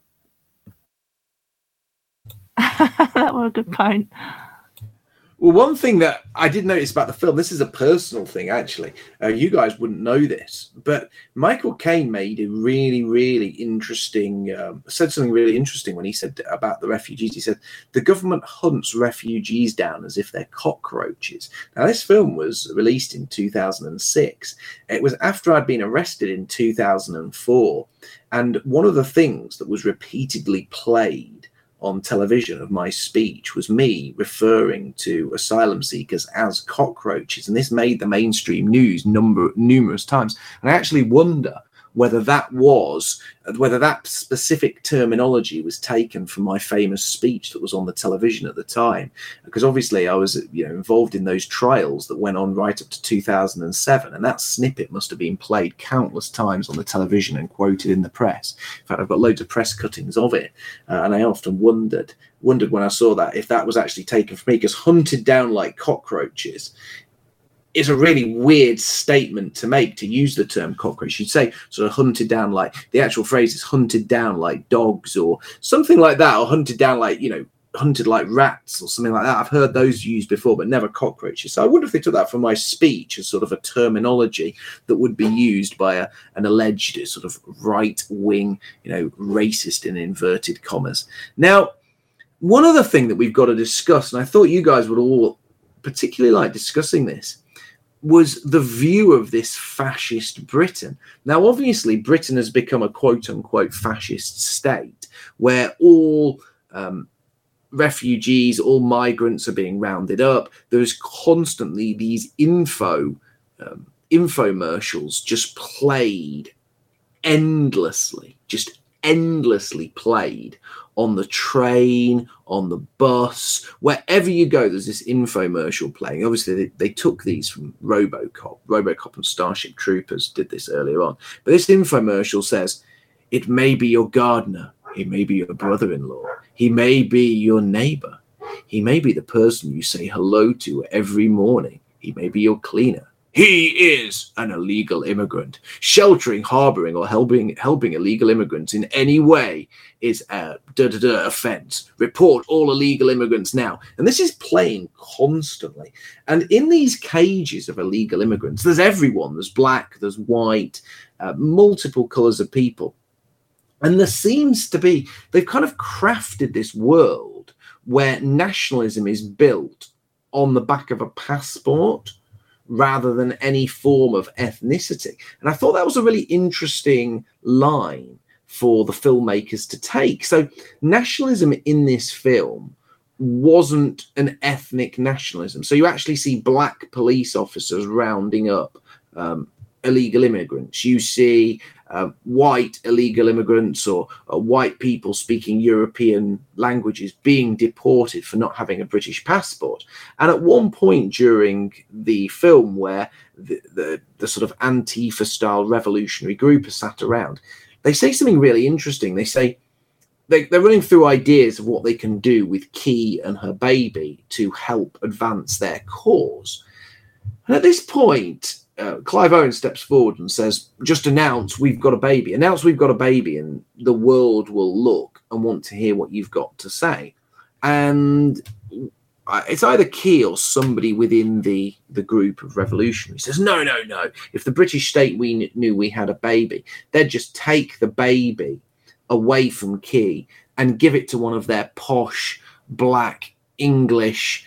That was a good point. Well, one thing that I did notice about the film, this is a personal thing, actually. You guys wouldn't know this, but Michael Caine made a really, really interesting, said something really interesting when he said about the refugees. He said, the government hunts refugees down as if they're cockroaches. Now, this film was released in 2006. It was after I'd been arrested in 2004. And one of the things that was repeatedly played on television of my speech was me referring to asylum seekers as cockroaches, and this made the mainstream news numerous times. And I actually wonder whether that specific terminology was taken from my famous speech that was on the television at the time, because obviously I was involved in those trials that went on right up to 2007, and that snippet must have been played countless times on the television and quoted in the press. In fact, I've got loads of press cuttings of it, and I often wondered when I saw that if that was actually taken from me, because hunted down like cockroaches is a really weird statement to make, to use the term cockroach. You'd say sort of hunted down like, the actual phrase is hunted down like dogs or something like that, or hunted down like, hunted like rats or something like that. I've heard those used before, but never cockroaches. So I wonder if they took that from my speech as sort of a terminology that would be used by an alleged sort of right-wing, racist in inverted commas. Now, one other thing that we've got to discuss, and I thought you guys would all particularly like discussing this, was the view of this fascist Britain. Now, obviously, Britain has become a quote-unquote fascist state where all refugees, all migrants are being rounded up. There's constantly these infomercials just played endlessly, played on the train, on the bus, wherever you go, there's this infomercial playing. Obviously, they took these from RoboCop. RoboCop and Starship Troopers did this earlier on. But this infomercial says, it may be your gardener, he may be your brother-in-law, he may be your neighbor, he may be the person you say hello to every morning, he may be your cleaner. He is an illegal immigrant. Sheltering, harboring, or helping illegal immigrants in any way is a offense. Report all illegal immigrants now. And this is playing constantly. And in these cages of illegal immigrants, there's everyone. There's black, there's white, multiple colors of people. And there seems to be, they've kind of crafted this world where nationalism is built on the back of a passport rather than any form of ethnicity. And I thought that was a really interesting line for the filmmakers to take. So nationalism in this film wasn't an ethnic nationalism. So you actually see black police officers rounding up illegal immigrants. You see white illegal immigrants or white people speaking European languages being deported for not having a British passport. And at one point during the film where the sort of Antifa style revolutionary group are sat around, they say something really interesting. They say they're running through ideas of what they can do with Key and her baby to help advance their cause. And at this point, Clive Owen steps forward and says, just announce we've got a baby. Announce we've got a baby and the world will look and want to hear what you've got to say. And it's either Key or somebody within the group of revolutionaries says, no. If the British state knew we had a baby, they'd just take the baby away from Key and give it to one of their posh, black, English,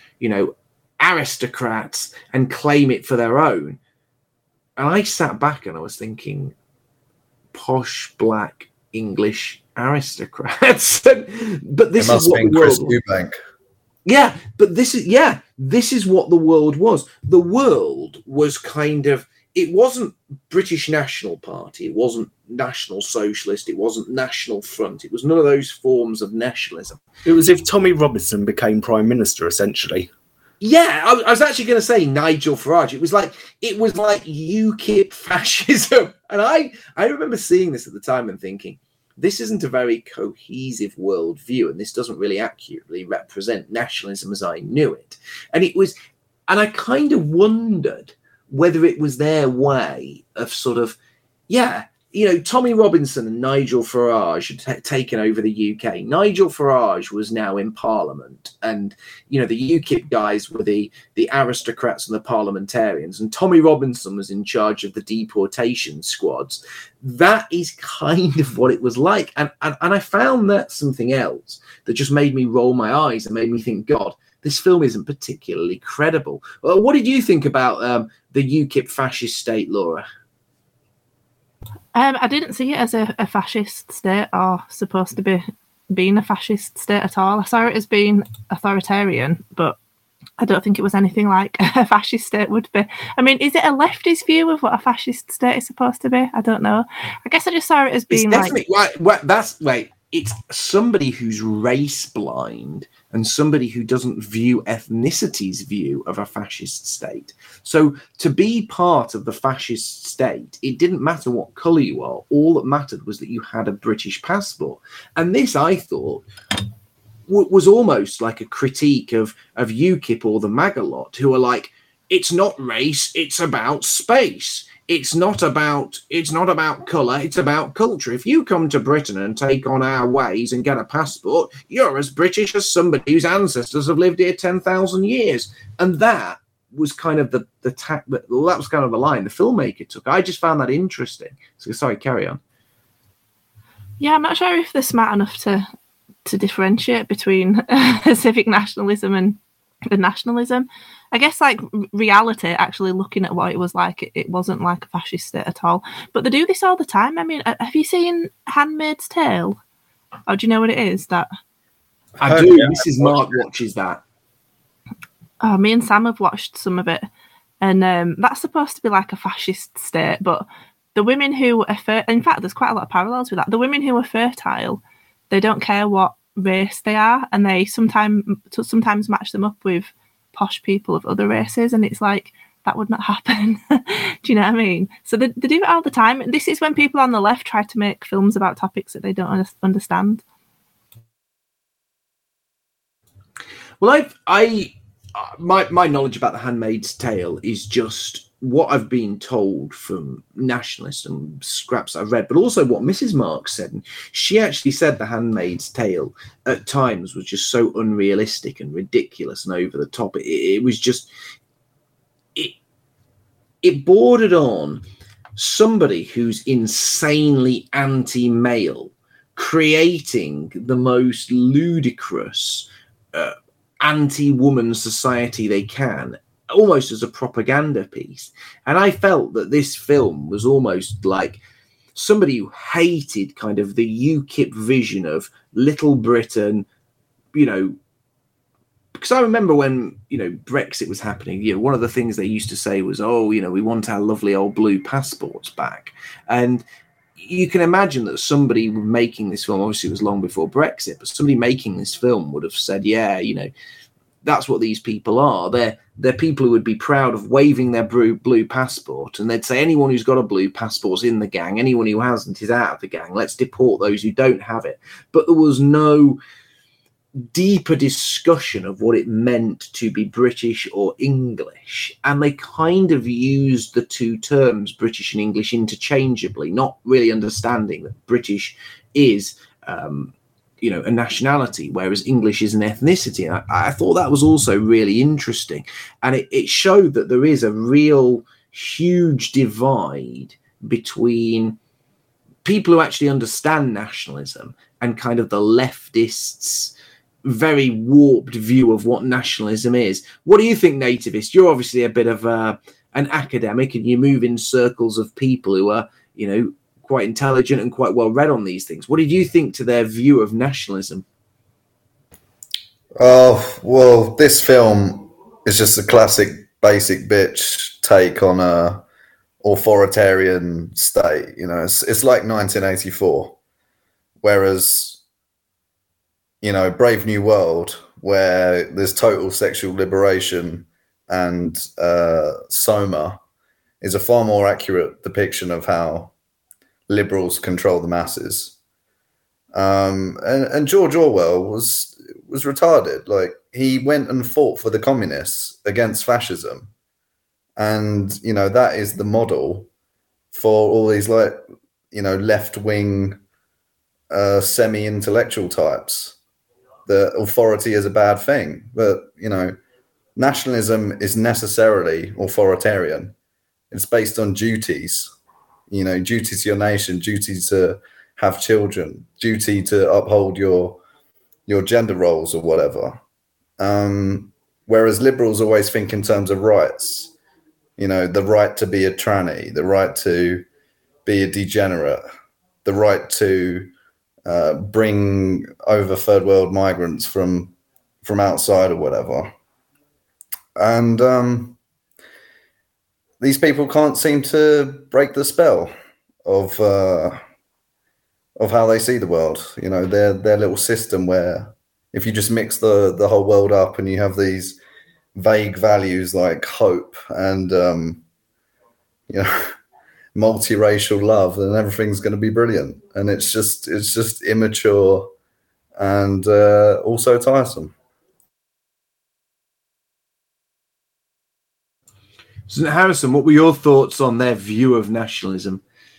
aristocrats and claim it for their own. And I sat back and I was thinking, posh, black, English aristocrats. But this is what the world was. Yeah, but this is what the world was. The world was kind of, it wasn't British National Party, it wasn't National Socialist, it wasn't National Front, it was none of those forms of nationalism. It was if Tommy Robinson became Prime Minister, essentially. Yeah, I was actually going to say Nigel Farage. It was like UKIP fascism. And I remember seeing this at the time and thinking, this isn't a very cohesive worldview, and this doesn't really accurately represent nationalism as I knew it. And I kind of wondered whether it was their way of sort of, Tommy Robinson and Nigel Farage had taken over the UK. Nigel Farage was now in Parliament, and the UKIP guys were the aristocrats and the parliamentarians, and Tommy Robinson was in charge of the deportation squads. That is kind of what it was like, and I found that something else that just made me roll my eyes and made me think, God, this film isn't particularly credible. What did you think about the UKIP fascist state, Laura? I didn't see it as a fascist state or supposed to be being a fascist state at all. I saw it as being authoritarian, but I don't think it was anything like a fascist state would be. I mean, is it a leftist view of what a fascist state is supposed to be? I don't know. I guess I just saw it as being it's somebody who's race blind and somebody who doesn't view ethnicity's view of a fascist state. So to be part of the fascist state, it didn't matter what colour you are. All that mattered was that you had a British passport. And this, I thought, was almost like a critique of UKIP or the MAGA lot, who are like, it's not race, it's about space. It's not about colour, it's about culture. If you come to Britain and take on our ways and get a passport, you're as British as somebody whose ancestors have lived here 10,000 years. And that was kind of that was kind of the line the filmmaker took. I just found that interesting. So sorry, carry on. Yeah, I'm not sure if they're smart enough to differentiate between civic nationalism and nationalism. I guess like reality, actually looking at what it was like, it wasn't like a fascist state at all. But they do this all the time. I mean, have you seen Handmaid's Tale? Or do you know what it is? That I do. Mrs. Mark watches that. Oh, me and Sam have watched some of it, and that's supposed to be like a fascist state. But the women who are in fact, there's quite a lot of parallels with that. The women who are fertile, they don't care what race they are, and they sometimes match them up with posh people of other races, and it's like that would not happen. Do you know what I mean? So they do it all the time. And this is when people on the left try to make films about topics that they don't understand. Well, my knowledge about The Handmaid's Tale is just what I've been told from nationalists and scraps I've read, but also what Mrs. Mark said. And she actually said The Handmaid's Tale at times was just so unrealistic and ridiculous and over the top. It was just, it bordered on somebody who's insanely anti-male creating the most ludicrous anti-woman society they can, almost as a propaganda piece. And I felt that this film was almost like somebody who hated kind of the UKIP vision of Little Britain, because I remember when, Brexit was happening, one of the things they used to say was, we want our lovely old blue passports back. And you can imagine that somebody making this film, obviously it was long before Brexit, but somebody making this film would have said, that's what these people are. They're people who would be proud of waving their blue passport, and they'd say anyone who's got a blue passport's in the gang, anyone who hasn't is out of the gang. Let's deport those who don't have it. But there was no deeper discussion of what it meant to be British or English, and they kind of used the two terms British and English interchangeably, not really understanding that British is a nationality, whereas English is an ethnicity. And I thought that was also really interesting, and it showed that there is a real huge divide between people who actually understand nationalism and kind of the leftists' very warped view of what nationalism is. What do you think, Nativist? You're obviously a bit of an academic, and you move in circles of people who are, quite intelligent and quite well read on these things. What did you think to their view of nationalism? Oh, well, this film is just a classic basic bitch take on a authoritarian state. It's like 1984, whereas Brave New World, where there's total sexual liberation and Soma, is a far more accurate depiction of how liberals control the masses. And George Orwell was retarded. Like, he went and fought for the communists against fascism, and you know, that is the model for all these, like, you know, left wing semi-intellectual types. That authority is a bad thing, but you know, nationalism is necessarily authoritarian. It's based on duties, you know, duty to your nation, duty to have children, duty to uphold your gender roles or whatever. Whereas liberals always think in terms of rights, you know, the right to be a tranny, the right to be a degenerate, the right to bring over third world migrants from outside or whatever. And these people can't seem to break the spell of how they see the world. You know, their little system where if you just mix the whole world up and you have these vague values like hope and you know, multiracial love, then everything's going to be brilliant. And it's just immature and also tiresome. So, Harrison, what were your thoughts on their view of nationalism?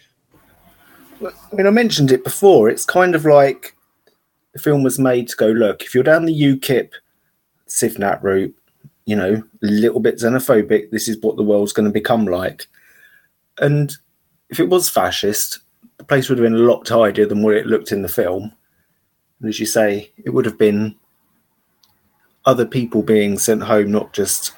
I mean, I mentioned it before. It's kind of like the film was made to go, look, if you're down the UKIP, CIVNAT route, you know, a little bit xenophobic, this is what the world's going to become like. And if it was fascist, the place would have been a lot tidier than what it looked in the film. And as you say, it would have been other people being sent home, not just...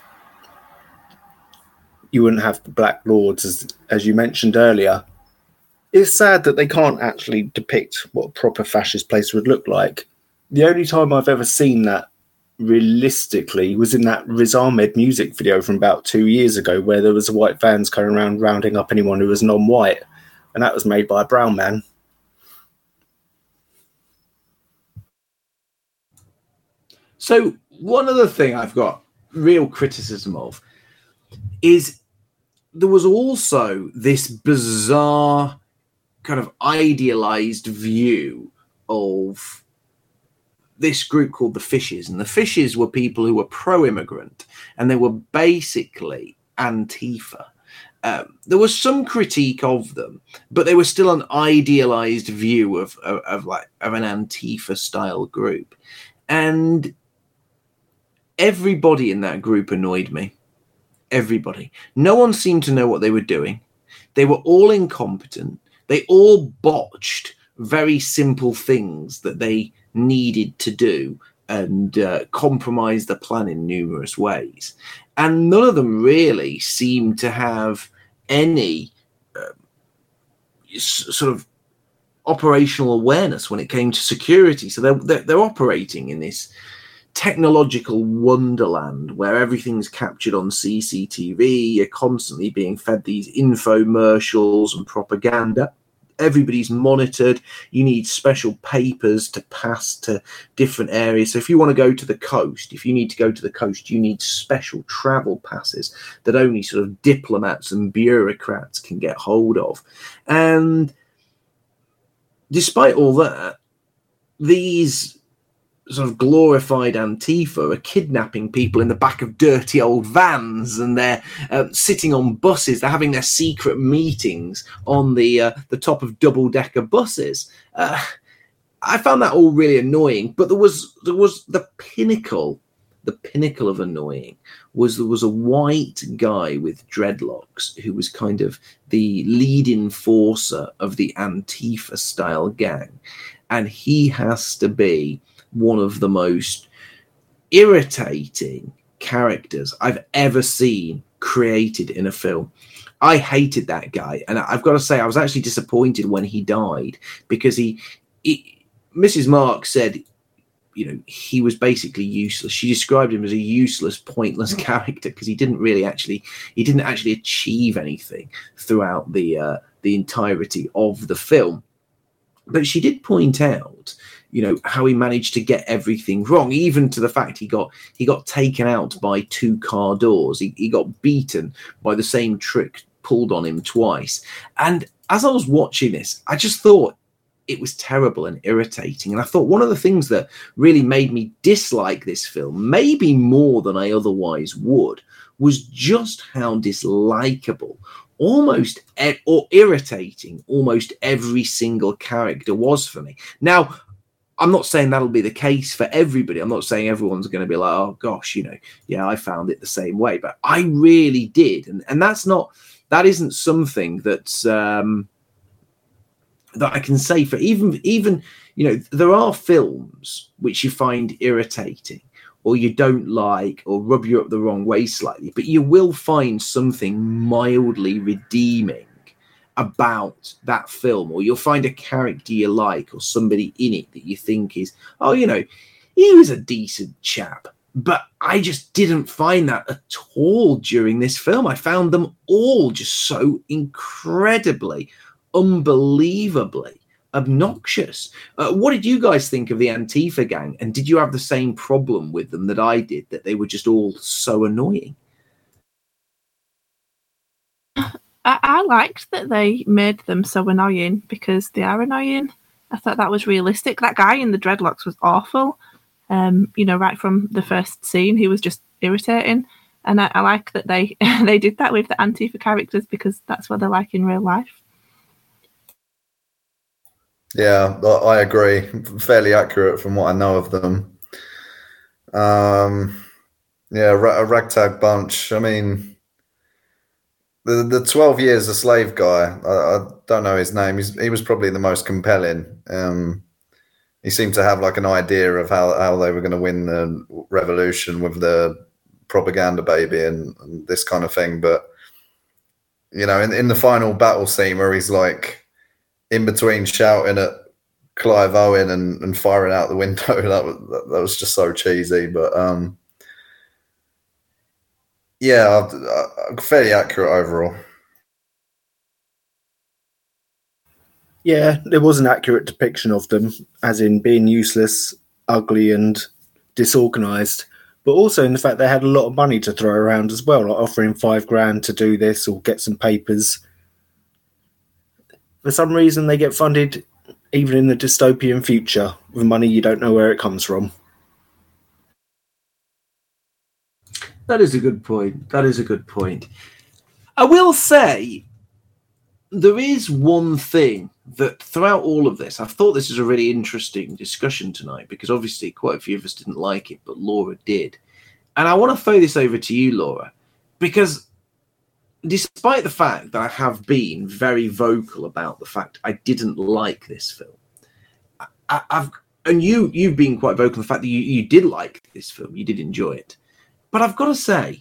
You wouldn't have the Black Lords, as you mentioned earlier. It's sad that they can't actually depict what a proper fascist place would look like. The only time I've ever seen that realistically was in that Riz Ahmed music video from about 2 years ago, where there was a white vans going around rounding up anyone who was non-white, and that was made by a brown man. So one other thing I've got real criticism of is there was also this bizarre kind of idealized view of this group called the Fishes. And the Fishes were people who were pro-immigrant, and they were basically Antifa. There was some critique of them, but they were still an idealized view of an Antifa style group. And everybody in that group annoyed me. Everybody. No one seemed to know what they were doing. They were all incompetent. They all botched very simple things that they needed to do and compromised the plan in numerous ways. And none of them really seemed to have any sort of operational awareness when it came to security. So they're operating in this technological wonderland where everything's captured on CCTV. You're constantly being fed these infomercials and propaganda. Everybody's monitored. You need special papers to pass to different areas. So if you want to go to the coast, if you need to go to the coast, you need special travel passes that only sort of diplomats and bureaucrats can get hold of. And despite all that, these sort of glorified Antifa are kidnapping people in the back of dirty old vans, and they're sitting on buses. They're having their secret meetings on the top of double-decker buses. I found that all really annoying. But there was the pinnacle of annoying was there was a white guy with dreadlocks who was kind of the lead enforcer of the Antifa style gang, and he has to be one of the most irritating characters I've ever seen created in a film. I hated that guy, and I've got to say I was actually disappointed when he died, because he Mrs. Mark said, you know, he was basically useless. She described him as a useless, pointless character because he didn't actually achieve anything throughout the entirety of the film. But she did point out, you know, how he managed to get everything wrong, even to the fact he got taken out by two car doors. He got beaten by the same trick pulled on him twice. And as I was watching this, I just thought, it was terrible and irritating. And I thought one of the things that really made me dislike this film, maybe more than I otherwise would, was just how dislikable, almost or irritating, almost every single character was for me. Now, I'm not saying that'll be the case for everybody. I'm not saying everyone's going to be like, oh gosh, I found it the same way, but I really did. And that isn't something that's, that I can say for even, there are films which you find irritating or you don't like or rub you up the wrong way slightly, but you will find something mildly redeeming about that film, or you'll find a character you like or somebody in it that you think is, he was a decent chap. But I just didn't find that at all during this film. I found them all just so incredibly, unbelievably obnoxious. What did you guys think of the Antifa gang? And did you have the same problem with them that I did, that they were just all so annoying? I liked that they made them so annoying because they are annoying. I thought that was realistic. That guy in the dreadlocks was awful. Right from the first scene, he was just irritating. And I like that they they did that with the Antifa characters because that's what they're like in real life. Yeah, I agree. Fairly accurate from what I know of them. A ragtag bunch. I mean, the 12 Years a Slave guy, I don't know his name. He was probably the most compelling. He seemed to have like an idea of how they were going to win the revolution with the propaganda baby and this kind of thing. But, in the final battle scene where he's like in between shouting at Clive Owen and firing out the window, that was just so cheesy. But fairly accurate overall. Yeah, there was an accurate depiction of them, as in being useless, ugly, and disorganized. But also in the fact they had a lot of money to throw around as well, like offering $5,000 to do this or get some papers. For some reason, they get funded even in the dystopian future with money you don't know where it comes from. That is a good point. I will say there is one thing that throughout all of this, I thought this was a really interesting discussion tonight because obviously quite a few of us didn't like it, but Laura did. And I want to throw this over to you, Laura, because despite the fact that I have been very vocal about the fact I didn't like this film, and you've been quite vocal on the fact that you did like this film, you did enjoy it. But I've got to say,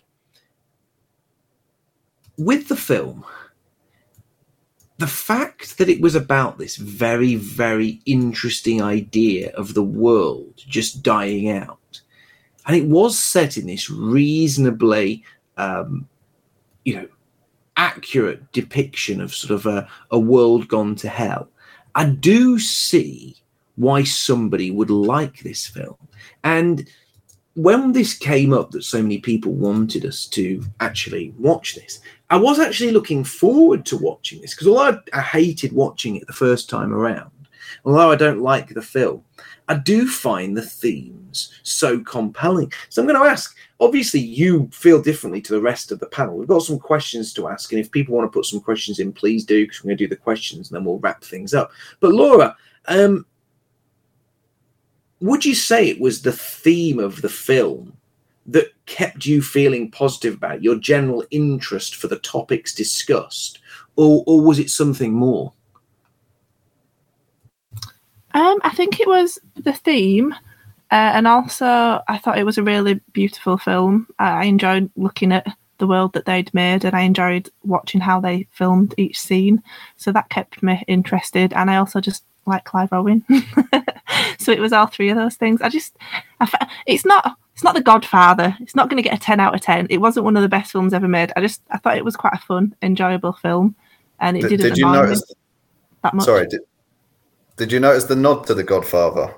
with the film, the fact that it was about this very, very interesting idea of the world just dying out, and it was set in this reasonably, accurate depiction of sort of a world gone to hell, I do see why somebody would like this film. And when this came up that so many people wanted us to actually watch this, I was actually looking forward to watching this because although I hated watching it the first time around, although I don't like the film, I do find the themes so compelling. So I'm going to ask, obviously you feel differently to the rest of the panel. We've got some questions to ask, and if people want to put some questions in, please do, because we're going to do the questions and then we'll wrap things up. But Laura, would you say it was the theme of the film that kept you feeling positive about your general interest for the topics discussed, or was it something more? I think it was the theme, and also I thought it was a really beautiful film. I enjoyed looking at the world that they'd made, and I enjoyed watching how they filmed each scene, so that kept me interested. And I also just like Clive Owen. So it was all three of those things. It's not The Godfather. It's not going to get a 10 out of 10. It wasn't one of the best films ever made. I thought it was quite a fun, enjoyable film, and it didn't annoy me that much. Sorry, did you notice the nod to The Godfather?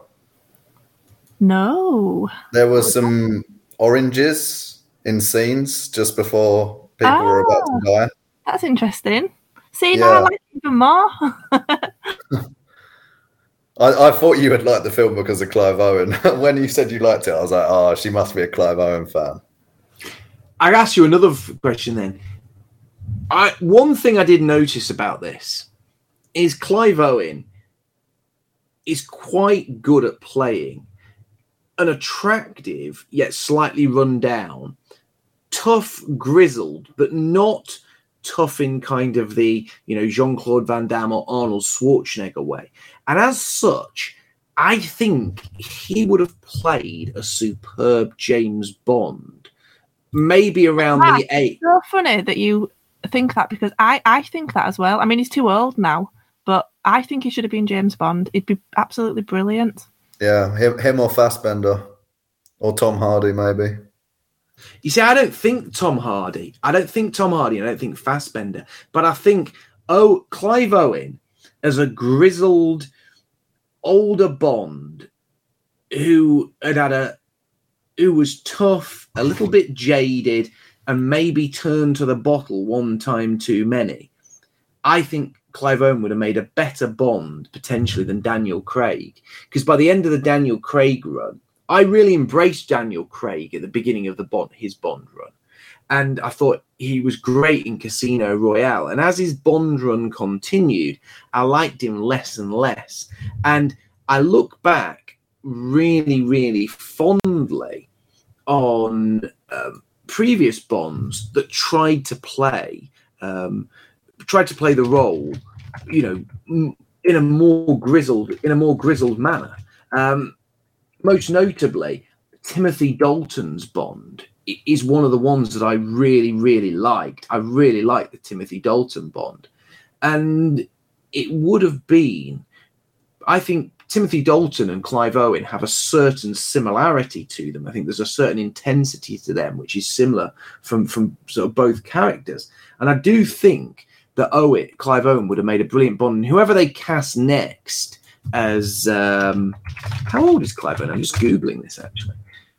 No. There were some oranges in scenes just before people were about to die. That's interesting. See, now I like it even more. I thought you would like the film because of Clive Owen. When you said you liked it, I was like, oh, she must be a Clive Owen fan. I'll ask you another question then. One thing I did notice about this is Clive Owen is quite good at playing an attractive yet slightly run down, tough, grizzled, but not tough in kind of the, Jean-Claude Van Damme or Arnold Schwarzenegger way. And as such, I think he would have played a superb James Bond, maybe around the 8th. It's so funny that you think that, because I think that as well. I mean, he's too old now, but I think he should have been James Bond. It'd be absolutely brilliant. Yeah, him or Fassbender. Or Tom Hardy, maybe. You see, I don't think Tom Hardy. I don't think Fassbender. But I think, Clive Owen as a grizzled, older Bond who was tough, a little bit jaded, and maybe turned to the bottle one time too many. I think Clive Owen would have made a better Bond, potentially, than Daniel Craig. Because by the end of the Daniel Craig run, I really embraced Daniel Craig at the beginning of his Bond run. And I thought he was great in Casino Royale. And as his Bond run continued, I liked him less and less. And I look back really, really fondly on previous Bonds that tried to play the role, in a more grizzled manner. Most notably, Timothy Dalton's Bond is one of the ones that I really, really liked. I really liked the Timothy Dalton Bond. And it would have been, I think Timothy Dalton and Clive Owen have a certain similarity to them. I think there's a certain intensity to them, which is similar from sort of both characters. And I do think that Clive Owen would have made a brilliant Bond. And whoever they cast next as how old is Clive Owen? I'm just googling this actually.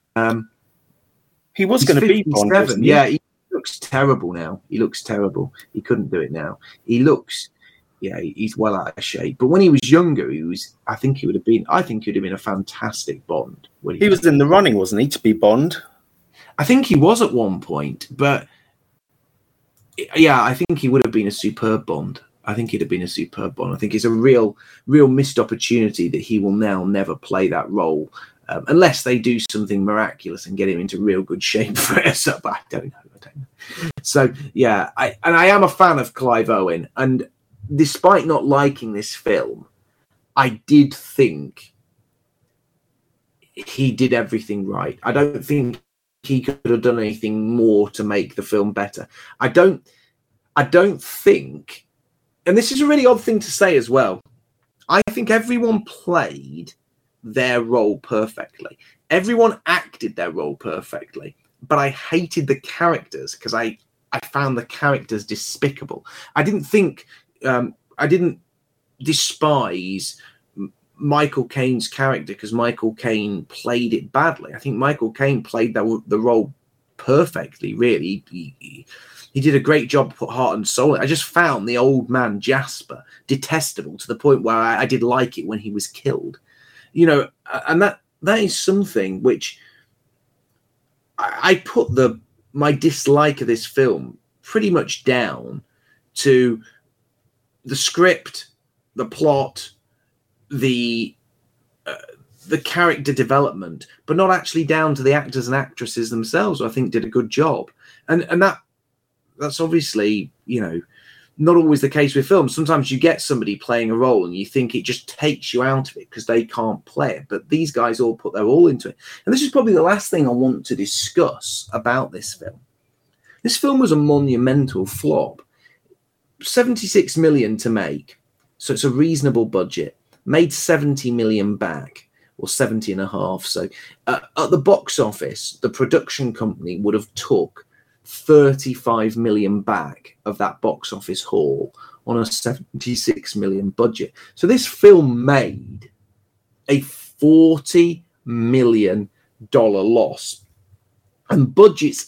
He was going to be Bond. Yeah, he looks terrible now. He looks terrible. He couldn't do it now. He's well out of shape. But when he was younger, I think he would have been a fantastic Bond. He was in the running, wasn't he, to be Bond? I think he was at one point, but yeah, I think he would have been a superb Bond. I think he'd have been a superb Bond. I think it's a real missed opportunity that he will now never play that role, unless they do something miraculous and get him into real good shape for it. So, but I don't know. So yeah, I am a fan of Clive Owen, and despite not liking this film, I did think he did everything right. I don't think he could have done anything more to make the film better. I don't think. And this is a really odd thing to say as well. I think everyone played their role perfectly. Everyone acted their role perfectly. But I hated the characters because I found the characters despicable. I didn't despise Michael Caine's character because Michael Caine played it badly. I think Michael Caine played the role perfectly, really. He did a great job, put heart and soul in it. I just found the old man Jasper detestable to the point where I did like it when he was killed. And that is something which I put my dislike of this film pretty much down to the script, the plot, the character development, but not actually down to the actors and actresses themselves, who I think did a good job. And that's obviously, not always the case with films. Sometimes you get somebody playing a role and you think it just takes you out of it because they can't play it. But these guys all put their all into it. And this is probably the last thing I want to discuss about this film. This film was a monumental flop. 76 million to make. So it's a reasonable budget. Made 70 million back, or 70 and a half. So at the box office, the production company would have took 35 million back of that box office haul on a 76 million budget. So this film made a $40 million loss. And budgets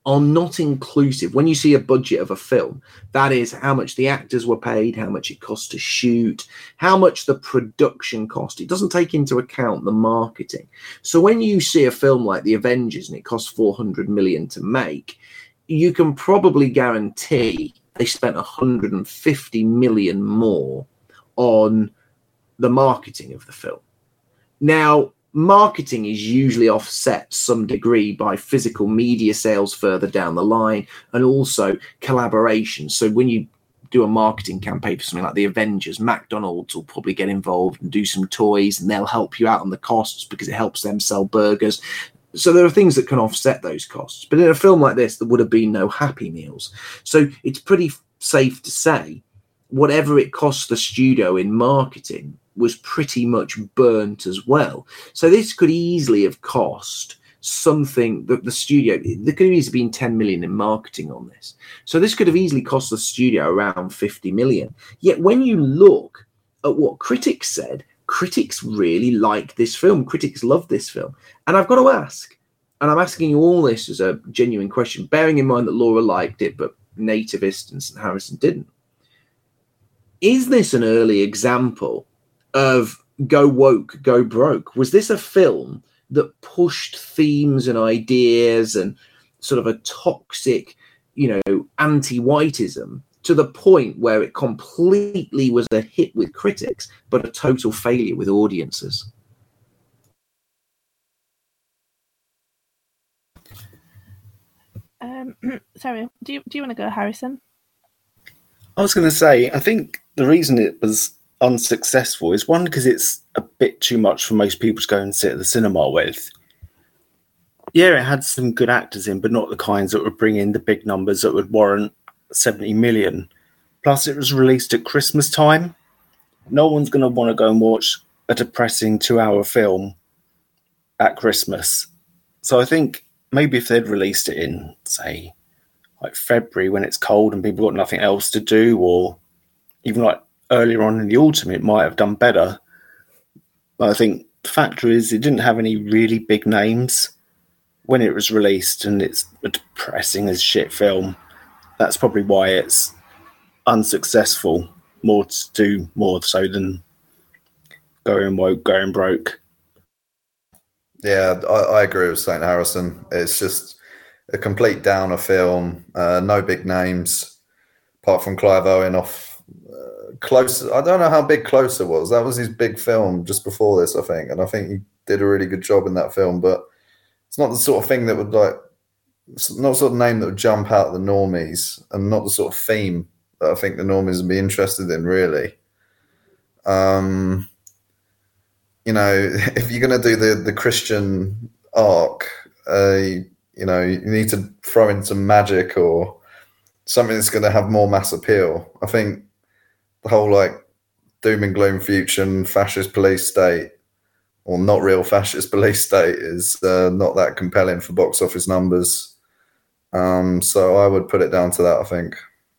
are not inclusive. When you see a budget of a film, that is how much the actors were paid, how much it cost to shoot, how much the production cost. It doesn't take into account the marketing. So when you see a film like The Avengers and it costs 400 million to make, you can probably guarantee they spent 150 million more on the marketing of the film. Now, marketing is usually offset some degree by physical media sales further down the line, and also collaboration. So when you do a marketing campaign for something like The Avengers, McDonald's will probably get involved and do some toys, and they'll help you out on the costs because it helps them sell burgers. So there are things that can offset those costs. But in a film like this, there would have been no Happy Meals. So it's pretty safe to say whatever it cost the studio in marketing was pretty much burnt as well. So this could easily have cost something that the studio, there could have easily been 10 million in marketing on this. So this could have easily cost the studio around 50 million. Yet when you look at what critics said, critics really like this film. Critics love this film. And I've got to ask, and I'm asking you all this as a genuine question, bearing in mind that Laura liked it, but Nativist and St. Harrison didn't. Is this an early example of go woke, go broke? Was this a film that pushed themes and ideas and sort of a toxic, anti-whiteism to the point where it completely was a hit with critics, but a total failure with audiences? Sorry, do you want to go, Harrison? I was going to say, I think the reason it was unsuccessful is one, because it's a bit too much for most people to go and sit at the cinema with. Yeah, it had some good actors in, but not the kinds that would bring in the big numbers that would warrant 70 million. Plus, it was released at Christmas time. No one's going to want to go and watch a depressing 2-hour film at Christmas. So I think maybe if they'd released it in, say, like February when it's cold and people got nothing else to do, or even like earlier on in the autumn, it might have done better. But I think the factor is it didn't have any really big names when it was released, and it's a depressing as shit film. That's probably why it's unsuccessful, more so than going woke, going broke. Yeah, I agree with St. Harrison. It's just a complete downer film. No big names, apart from Clive Owen off Closer. I don't know how big Closer was. That was his big film just before this, I think. And I think he did a really good job in that film. But it's not the sort of thing that would not the sort of name that would jump out at the normies, and not the sort of theme that I think the normies would be interested in, really. If you're going to do the Christian arc, you need to throw in some magic or something that's going to have more mass appeal. I think the whole doom and gloom future and fascist police state, or not real fascist police state, is not that compelling for box office numbers. So I would put it down to that, I think.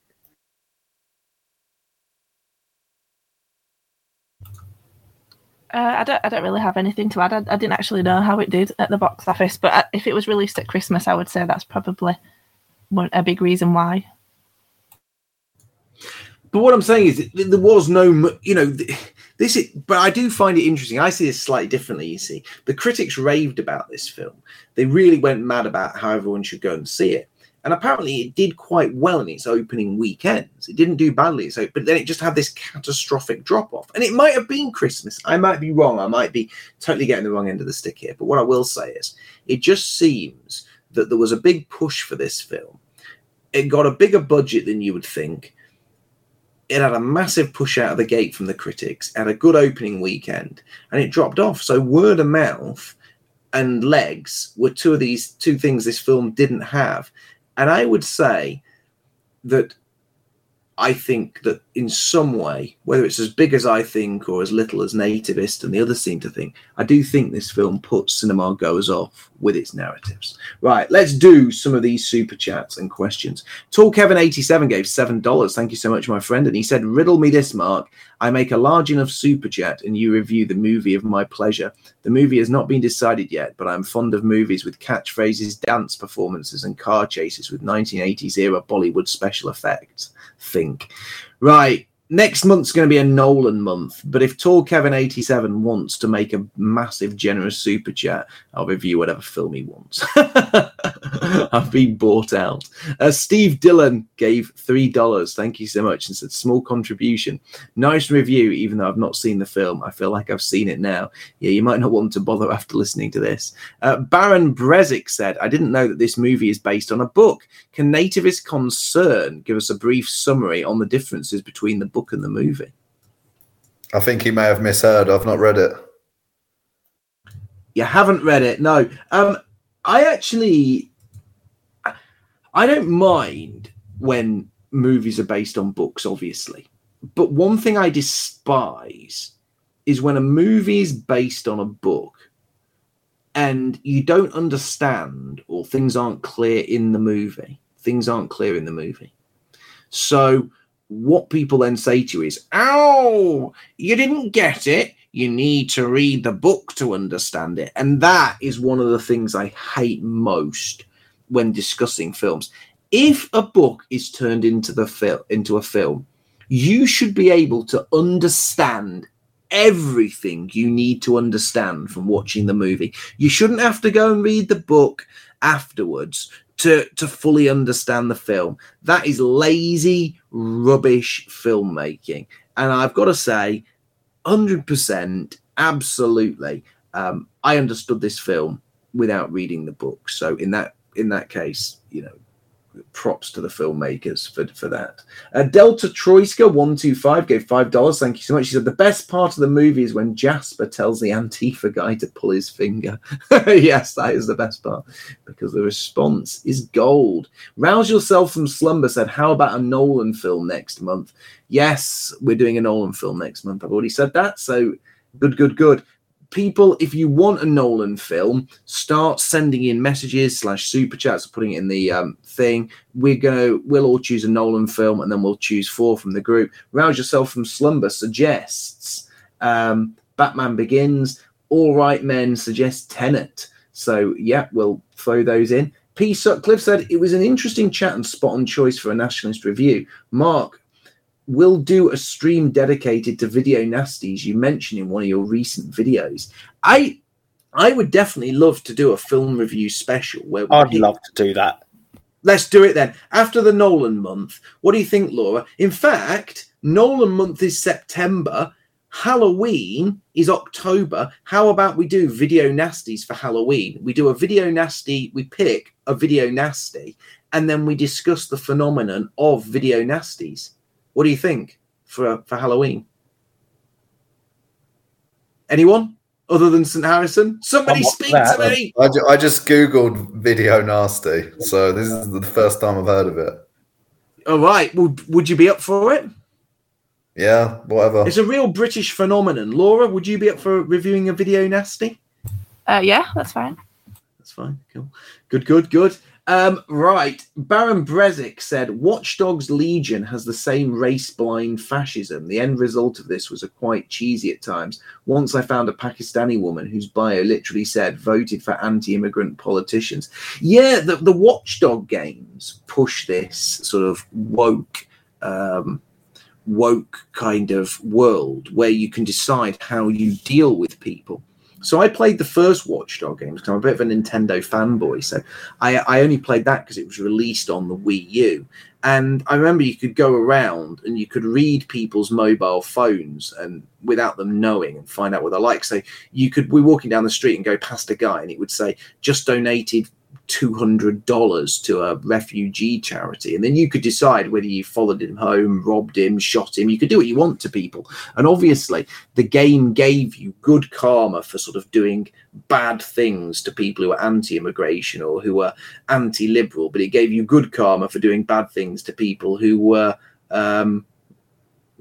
I don't really have anything to add. I didn't actually know how it did at the box office, but if it was released at Christmas, I would say that's probably a big reason why. But what I'm saying is there was no, but I do find it interesting. I see this slightly differently, you see. The critics raved about this film. They really went mad about how everyone should go and see it. And apparently it did quite well in its opening weekends. It didn't do badly, but then it just had this catastrophic drop-off. And it might have been Christmas. I might be wrong. I might be totally getting the wrong end of the stick here. But what I will say is it just seems that there was a big push for this film. It got a bigger budget than you would think. It had a massive push out of the gate from the critics, had a good opening weekend, and it dropped off. So word of mouth and legs were two things this film didn't have. And I would say that I think that in some way, whether it's as big as I think or as little as Nativist and the others seem to think, I do think this film puts cinema goers off with its narratives. Right, let's do some of these super chats and questions. Tall Kevin87 gave $7. Thank you so much, my friend. And he said, riddle me this, Mark. I make a large enough super chat and you review the movie of my pleasure. The movie has not been decided yet, but I'm fond of movies with catchphrases, dance performances, and car chases with 1980s era Bollywood special effects. Think. Right, next month's going to be a Nolan month, but if Tall Kevin87 wants to make a massive, generous super chat, I'll review whatever film he wants. I've been bought out. Steve Dillon gave $3. Thank you so much, and said, small contribution. Nice review, even though I've not seen the film. I feel like I've seen it now. Yeah, you might not want to bother after listening to this. Baron Brezik said, I didn't know that this movie is based on a book. Can Nativist Concern give us a brief summary on the differences between the book and the movie? I think he may have misheard. I've not read it. You haven't read it? No. I don't mind when movies are based on books, obviously. But one thing I despise is when a movie is based on a book and you don't understand or things aren't clear in the movie. Things aren't clear in the movie. So what people then say to you is, oh, you didn't get it. You need to read the book to understand it. And that is one of the things I hate most when discussing films. If a book is turned into a film, you should be able to understand everything you need to understand from watching the movie. You shouldn't have to go and read the book afterwards to fully understand the film. That is lazy, rubbish filmmaking. And I've got to say, 100%, absolutely, I understood this film without reading the book. So in that case, you know, props to the filmmakers for that. Delta Troiska 125 gave $5. Thank you so much. She said the best part of the movie is when Jasper tells the Antifa guy to pull his finger. Yes, that is the best part because the response is gold. Rouse Yourself from Slumber said, how about a Nolan film next month? Yes, we're doing a Nolan film next month. I've already said that. So good. People, if you want a Nolan film, start sending in messages / super chats or putting it in the thing. We'll all choose a Nolan film and then we'll choose 4 from the group. Rouse Yourself from Slumber suggests Batman Begins. All Right Men suggests Tenet. So yeah, we'll throw those in. P. Sutcliffe said it was an interesting chat and spot on choice for a Nationalist review. Mark, we'll do a stream dedicated to video nasties you mentioned in one of your recent videos. I would definitely love to do a film review special. I'd love to do that. Let's do it then. After the Nolan month. What do you think, Laura? In fact, Nolan month is September. Halloween is October. How about we do video nasties for Halloween? We do a video nasty. We pick a video nasty and then we discuss the phenomenon of video nasties. What do you think for Halloween? Anyone other than St. Harrison? Somebody speak to me. I just Googled video nasty, so this is the first time I've heard of it. All right. Well, would you be up for it? Yeah, whatever. It's a real British phenomenon. Laura, would you be up for reviewing a video nasty? Yeah, that's fine. That's fine. Cool. Good. Right. Baron Brezik said, Watch Dogs Legion has the same race-blind fascism. The end result of this was quite cheesy at times. Once I found a Pakistani woman whose bio literally said, voted for anti-immigrant politicians. Yeah, the Watchdog games push this sort of woke kind of world where you can decide how you deal with people. So I played the first Watchdog games because I'm a bit of a Nintendo fanboy. So I only played that because it was released on the Wii U. And I remember you could go around and you could read people's mobile phones and without them knowing and find out what they're like. So you could be walking down the street and go past a guy and it would say, just donated $200 to a refugee charity, and then you could decide whether you followed him home, robbed him, shot him. You could do what you want to people, and obviously the game gave you good karma for sort of doing bad things to people who were anti-immigration or who were anti-liberal, but it gave you good karma for doing bad things to people who were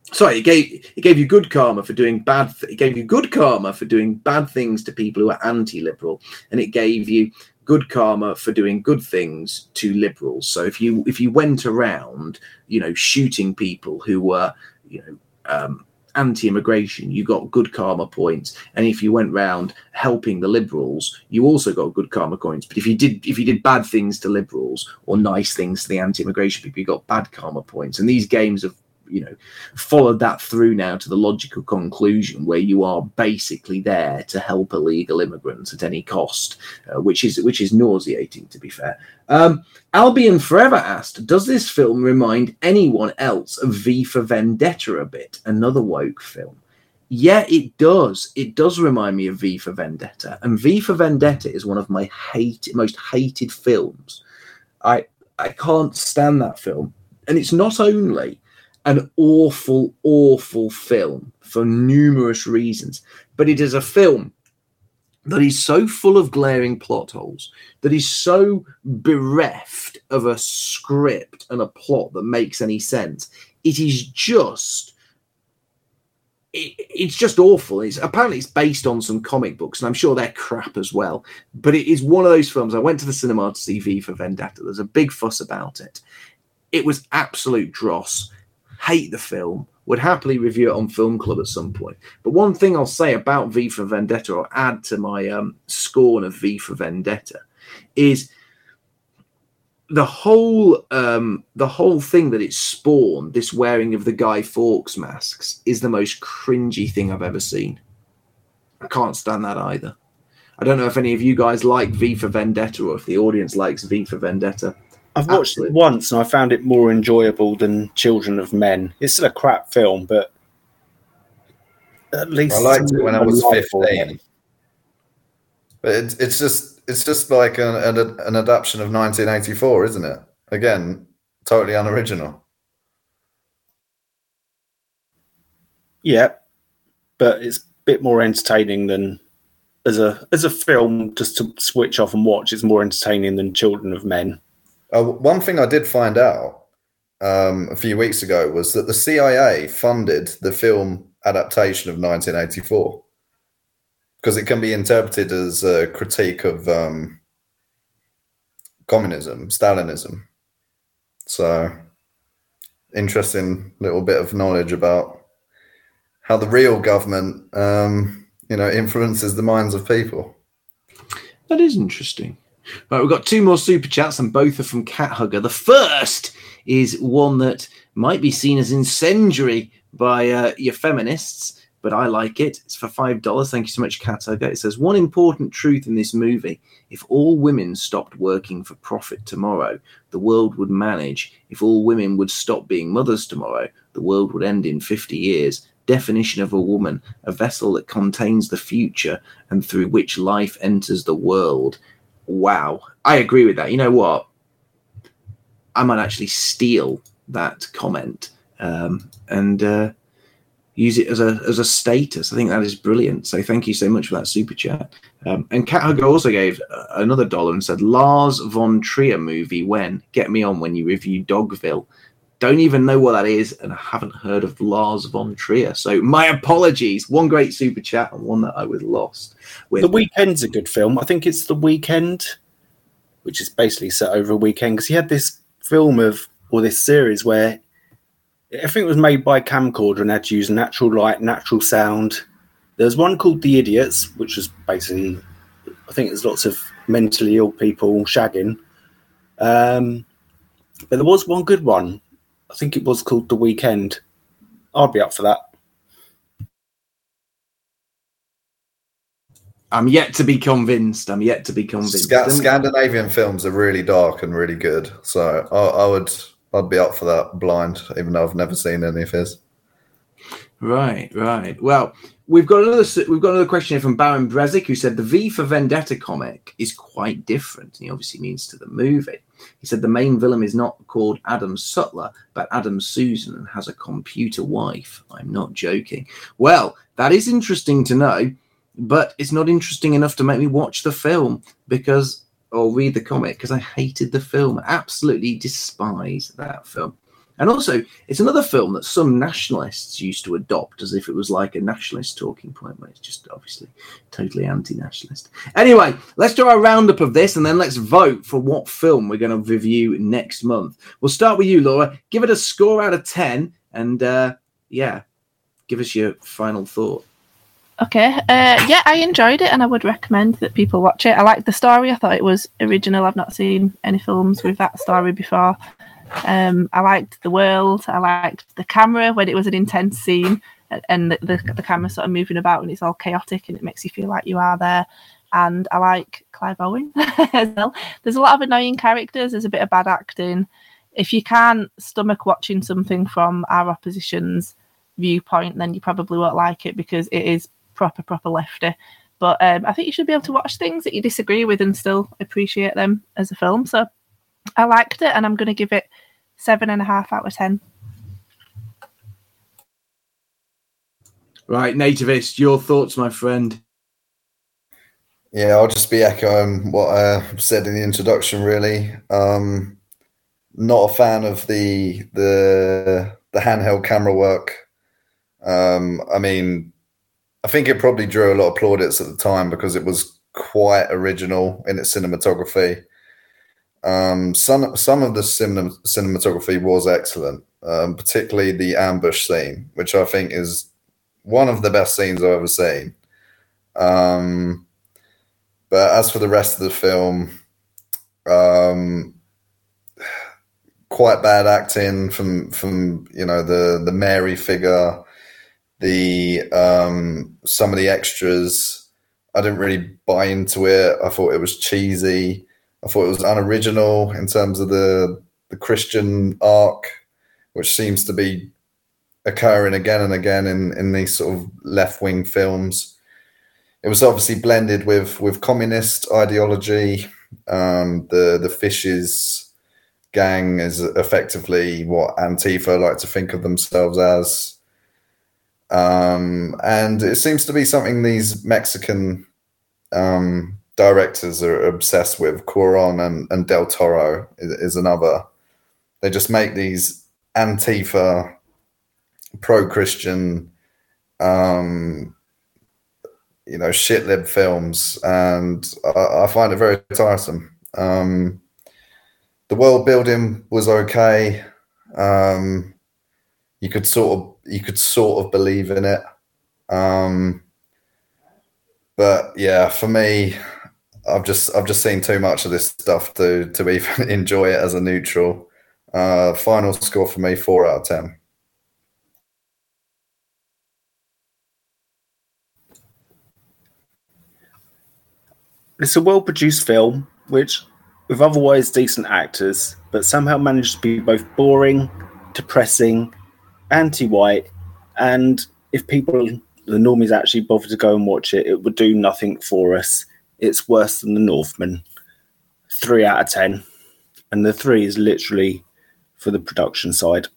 Sorry, it gave you good karma for doing bad. It gave you good karma for doing bad things to people who are anti-liberal, and it gave you good karma for doing good things to liberals. So if you went around, shooting people who were, anti-immigration, you got good karma points, and if you went round helping the liberals, you also got good karma points. But if you did bad things to liberals or nice things to the anti-immigration people, you got bad karma points. And these games have followed that through now to the logical conclusion where you are basically there to help illegal immigrants at any cost, which is nauseating, to be fair. Albion Forever asked, does this film remind anyone else of V for Vendetta a bit? Another woke film. Yeah, it does. It does remind me of V for Vendetta. And V for Vendetta is one of my most hated films. I can't stand that film. And it's not only an awful, awful film for numerous reasons, but it is a film that is so full of glaring plot holes, that is so bereft of a script and a plot that makes any sense. It is just... It's just awful. Apparently it's based on some comic books, and I'm sure they're crap as well. But it is one of those films. I went to the cinema to see V for Vendetta. There's a big fuss about it. It was absolute dross. Hate the film. Would happily review it on Film Club at some point. But one thing I'll say about V for Vendetta, or add to my scorn of V for Vendetta, is the whole thing that it spawned, this wearing of the Guy Fawkes masks, is the most cringy thing I've ever seen. I can't stand that either. I don't know if any of you guys like V for Vendetta, or if the audience likes V for Vendetta. I've watched it once and I found it more enjoyable than Children of Men. It's still a crap film, but at least I liked it when I was 15. But it's just like an adaptation of 1984, isn't it? Again, totally unoriginal. Yeah, but it's a bit more entertaining than as a film. Just to switch off and watch, it's more entertaining than Children of Men. One thing I did find out a few weeks ago was that the CIA funded the film adaptation of 1984 because it can be interpreted as a critique of communism, Stalinism. So, interesting little bit of knowledge about how the real government, influences the minds of people. That is interesting. Right, we've got two more super chats, and both are from Cat Hugger. The first is one that might be seen as incendiary by your feminists, but I like it. It's for $5. Thank you so much, Cat Hugger. It says, one important truth in this movie: if all women stopped working for profit tomorrow, the world would manage. If all women would stop being mothers tomorrow, the world would end in 50 years. Definition of a woman: a vessel that contains the future and through which life enters the world. Wow, I agree with that. You know what? I might actually steal that comment and use it as a status. I think that is brilliant. So thank you so much for that super chat. And Cat Hugger also gave another $1 and said, Lars von Trier movie when? Get me on when you review Dogville. Don't even know what that is, and I haven't heard of Lars von Trier. So my apologies. One great super chat and one that I was lost with. The Weekend's a good film. I think it's The Weekend, which is basically set over a weekend, because he had this film this series where everything was made by camcorder and had to use natural light, natural sound. There's one called The Idiots, which was basically, I think there's lots of mentally ill people shagging. But there was one good one. I think it was called The Weekend. I'll be up for that. I'm yet to be convinced. Scandinavian films are really dark and really good. So I'd be up for that blind, even though I've never seen any of his. Right. Well, we've got another question here from Baron Brezik, who said the V for Vendetta comic is quite different. And he obviously means to the movie. He said the main villain is not called Adam Sutler, but Adam Susan, and has a computer wife. I'm not joking. Well, that is interesting to know, but it's not interesting enough to make me watch the film or read the comic, because I hated the film. I absolutely despise that film. And also, it's another film that some nationalists used to adopt as if it was like a nationalist talking point, where it's just obviously totally anti-nationalist. Anyway, let's do our roundup of this, and then let's vote for what film we're going to review next month. We'll start with you, Laura. Give it a score out of 10, and give us your final thought. Okay. I enjoyed it, and I would recommend that people watch it. I liked the story. I thought it was original. I've not seen any films with that story before. I liked the world. I liked the camera when it was an intense scene, and the camera sort of moving about, and it's all chaotic, and it makes you feel like you are there. And I like Clive Owen as well. There's a lot of annoying characters. There's a bit of bad acting. If you can't stomach watching something from our opposition's viewpoint, then you probably won't like it, because it is proper lefty. But I think you should be able to watch things that you disagree with and still appreciate them as a film. So I liked it, and I'm going to give it 7.5 out of 10. Right, Nativist, your thoughts, my friend? Yeah, I'll just be echoing what I said in the introduction, really. Not a fan of the handheld camera work. I mean, I think it probably drew a lot of plaudits at the time because it was quite original in its cinematography. Some of the cinematography was excellent, particularly the ambush scene, which I think is one of the best scenes I've ever seen. But as for the rest of the film, quite bad acting from the Mary figure, some of the extras. I didn't really buy into it. I thought it was cheesy. I thought it was unoriginal in terms of the Christian arc, which seems to be occurring again and again in these sort of left-wing films. It was obviously blended with communist ideology. The Fishes gang is effectively what Antifa like to think of themselves as. And it seems to be something these Mexican directors are obsessed with. Cuarón and Del Toro is another. They just make these Antifa pro-Christian shitlib films, and I find it very tiresome. The world building was okay. You could sort of believe in it. But yeah, for me, I've just seen too much of this stuff to even enjoy it as a neutral. Final score for me, 4 out of 10. It's a well-produced film, which, with otherwise decent actors, but somehow managed to be both boring, depressing, anti-white, and if people, the normies, actually bother to go and watch it, it would do nothing for us. It's worse than The Northman. 3 out of 10. And the 3 is literally for the production side.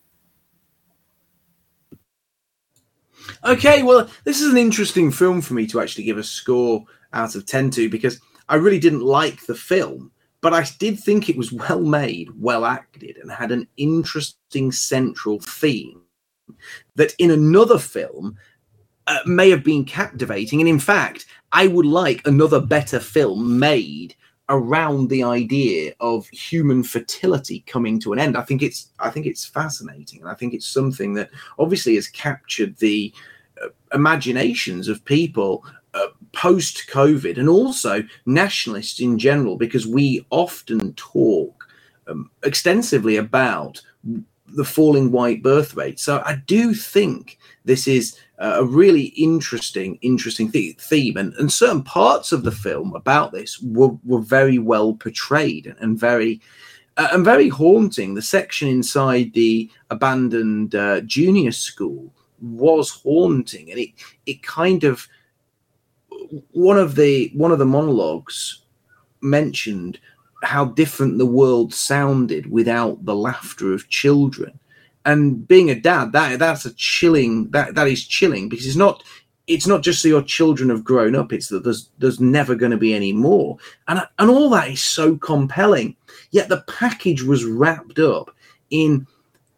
Okay, well, this is an interesting film for me to actually give a score out of 10 to, because I really didn't like the film, but I did think it was well made, well acted, and had an interesting central theme that in another film may have been captivating. And in fact, I would like another better film made around the idea of human fertility coming to an end. I think it's fascinating, and I think it's something that obviously has captured the imaginations of people post-COVID, and also nationalists in general, because we often talk extensively about the falling white birth rate. So I do think this is a really interesting theme, and certain parts of the film about this were very well portrayed and very haunting. The section inside the abandoned junior school was haunting, and it kind of, one of the monologues mentioned how different the world sounded without the laughter of children. And being a dad, that's a chilling. That is chilling, because it's not just that your children have grown up; it's that there's never going to be any more, and all that is so compelling. Yet the package was wrapped up in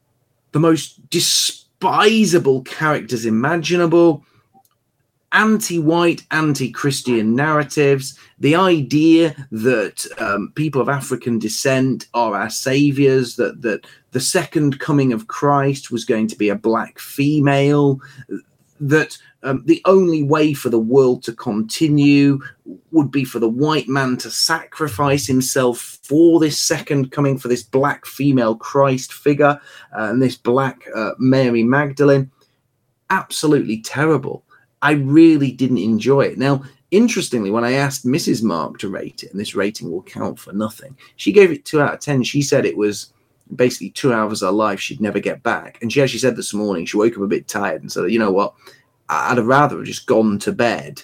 the most despisable characters imaginable, anti-white, anti-Christian narratives, the idea that people of African descent are our saviors, that the second coming of Christ was going to be a black female, that the only way for the world to continue would be for the white man to sacrifice himself for this second coming, for this black female Christ figure, and this black Mary Magdalene. Absolutely terrible. I really didn't enjoy it. Now, interestingly, when I asked Mrs. Mark to rate it, and this rating will count for nothing, she gave it 2 out of 10. She said it was basically 2 hours of her life she'd never get back. And she actually said this morning, she woke up a bit tired and said, you know what, I'd have rather have just gone to bed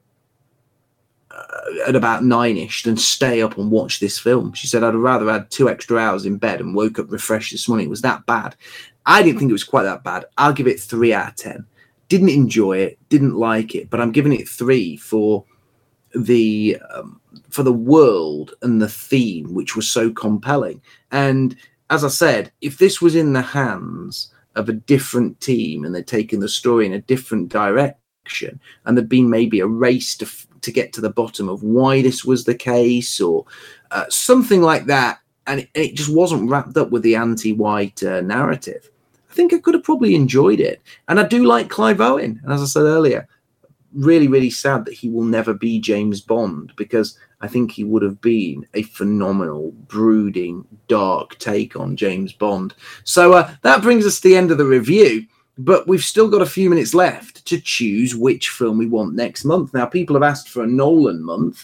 at about 9ish than stay up and watch this film. She said, I'd have rather had 2 extra hours in bed and woke up refreshed this morning. It was that bad. I didn't think it was quite that bad. I'll give it 3 out of 10. Didn't enjoy it, didn't like it, but I'm giving it 3 for the world and the theme, which was so compelling. And as I said, if this was in the hands of a different team and they'd taken the story in a different direction, and there'd been maybe a race to get to the bottom of why this was the case, or something like that, and it just wasn't wrapped up with the anti-white narrative, I think I could have probably enjoyed it. And I do like Clive Owen. And as I said earlier, really, really sad that he will never be James Bond, because I think he would have been a phenomenal, brooding, dark take on James Bond. So that brings us to the end of the review. But we've still got a few minutes left to choose which film we want next month. Now, people have asked for a Nolan month.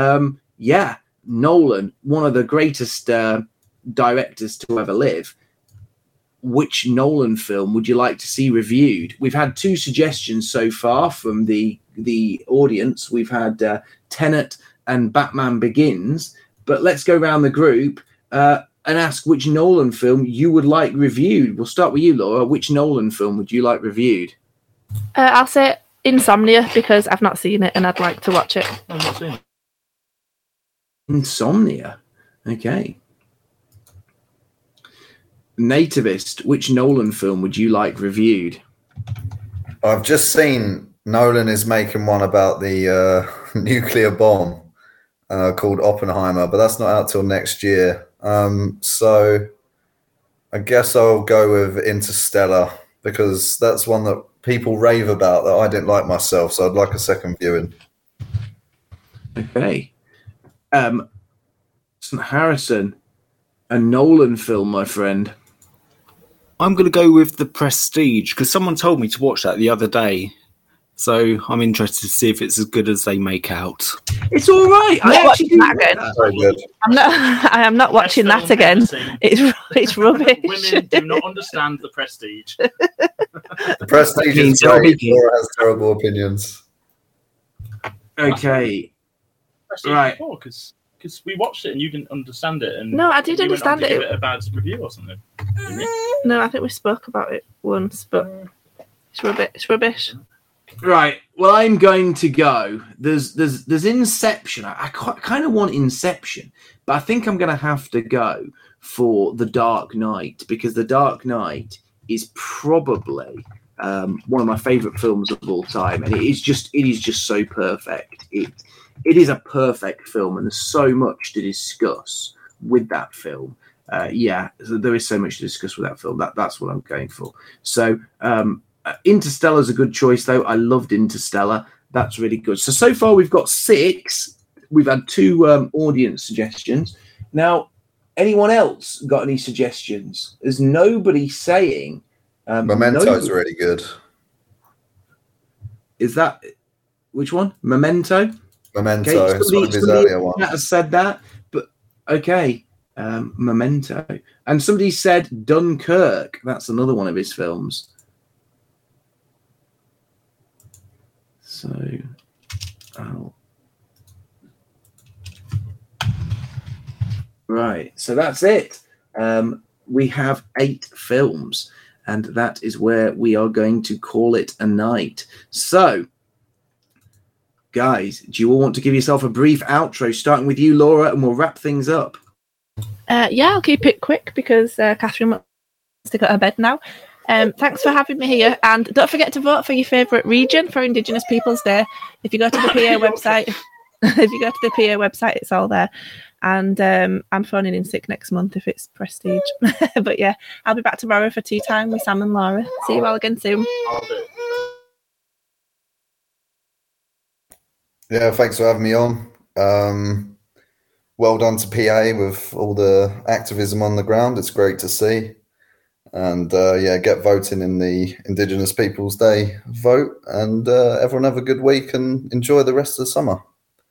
Nolan, one of the greatest directors to ever live. Which Nolan film would you like to see reviewed? We've had 2 suggestions so far from the audience. We've had Tenet and Batman Begins, but let's go around the group and ask which Nolan film you would like reviewed. We'll start with you, Laura. Which Nolan film would you like reviewed? I'll say Insomnia, because I've not seen it and I'd like to watch it. I've not seen it. Insomnia. Okay. Nativist, which Nolan film would you like reviewed? I've just seen Nolan is making one about the nuclear bomb called Oppenheimer, but that's not out till next year. So I guess I'll go with Interstellar, because that's one that people rave about that I didn't like myself, so I'd like a second viewing. Okay. St. Harrison, a Nolan film, my friend. I'm going to go with The Prestige, because someone told me to watch that the other day. So I'm interested to see if it's as good as they make out. It's all right. I actually do that again. Very good. I am not watching that again. It's rubbish. Women do not understand The Prestige. The Prestige is great. Laura has terrible opinions. Okay. Prestige Right. Because we watched it and you didn't understand it. And No, I did understand it. Give it a bad review or something. No, I think we spoke about it once, but it's rubbish. Right. Well, I'm going to go. There's Inception. I kind of want Inception, but I think I'm going to have to go for The Dark Knight, because The Dark Knight is probably one of my favorite films of all time, and it is just so perfect. It is a perfect film, and there's so much to discuss with that film. There is so much to discuss with that film. That's what I'm going for. So Interstellar's a good choice, though. I loved Interstellar. That's really good. So far we've got 6. We've had 2 audience suggestions. Now, anyone else got any suggestions? There's nobody saying. Memento's really good. Is that which one? Memento. Memento. Okay, It's one of his earlier ones. has said that, but okay. Memento. And somebody said Dunkirk. That's another one of his films. So, right. So that's it. We have 8 films, and that is where we are going to call it a night. So, guys, do you all want to give yourself a brief outro, starting with you, Laura, and we'll wrap things up? I'll keep it quick because Catherine to go to bed now. Thanks for having me here, and don't forget to vote for your favourite region for Indigenous Peoples Day. If you go to the PA website, it's all there. And I'm phoning in sick next month if it's Prestige. But yeah, I'll be back tomorrow for tea time with Sam and Laura. See you all again soon. Yeah, thanks for having me on. Well done to PA with all the activism on the ground. It's great to see. And get voting in the Indigenous Peoples Day vote. And everyone have a good week and enjoy the rest of the summer.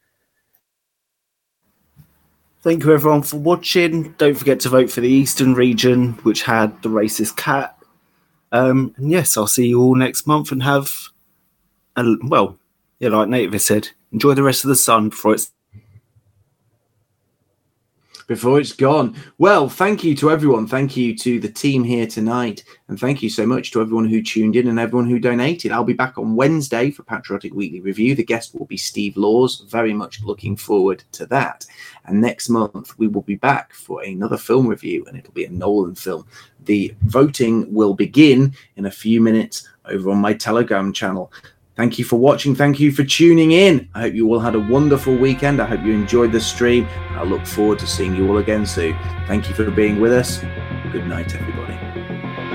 Thank you, everyone, for watching. Don't forget to vote for the Eastern region, which had the racist cat. And yes, I'll see you all next month and have, like Native has said, enjoy the rest of the sun before it's gone. Well, thank you to everyone. Thank you to the team here tonight. And thank you so much to everyone who tuned in and everyone who donated. I'll be back on Wednesday for Patriotic Weekly Review. The guest will be Steve Laws. Very much looking forward to that. And next month, we will be back for another film review, and it'll be a Nolan film. The voting will begin in a few minutes over on my Telegram channel. Thank you for watching. Thank you for tuning in. I hope you all had a wonderful weekend. I hope you enjoyed the stream. I look forward to seeing you all again soon. Thank you for being with us. Good night, everybody.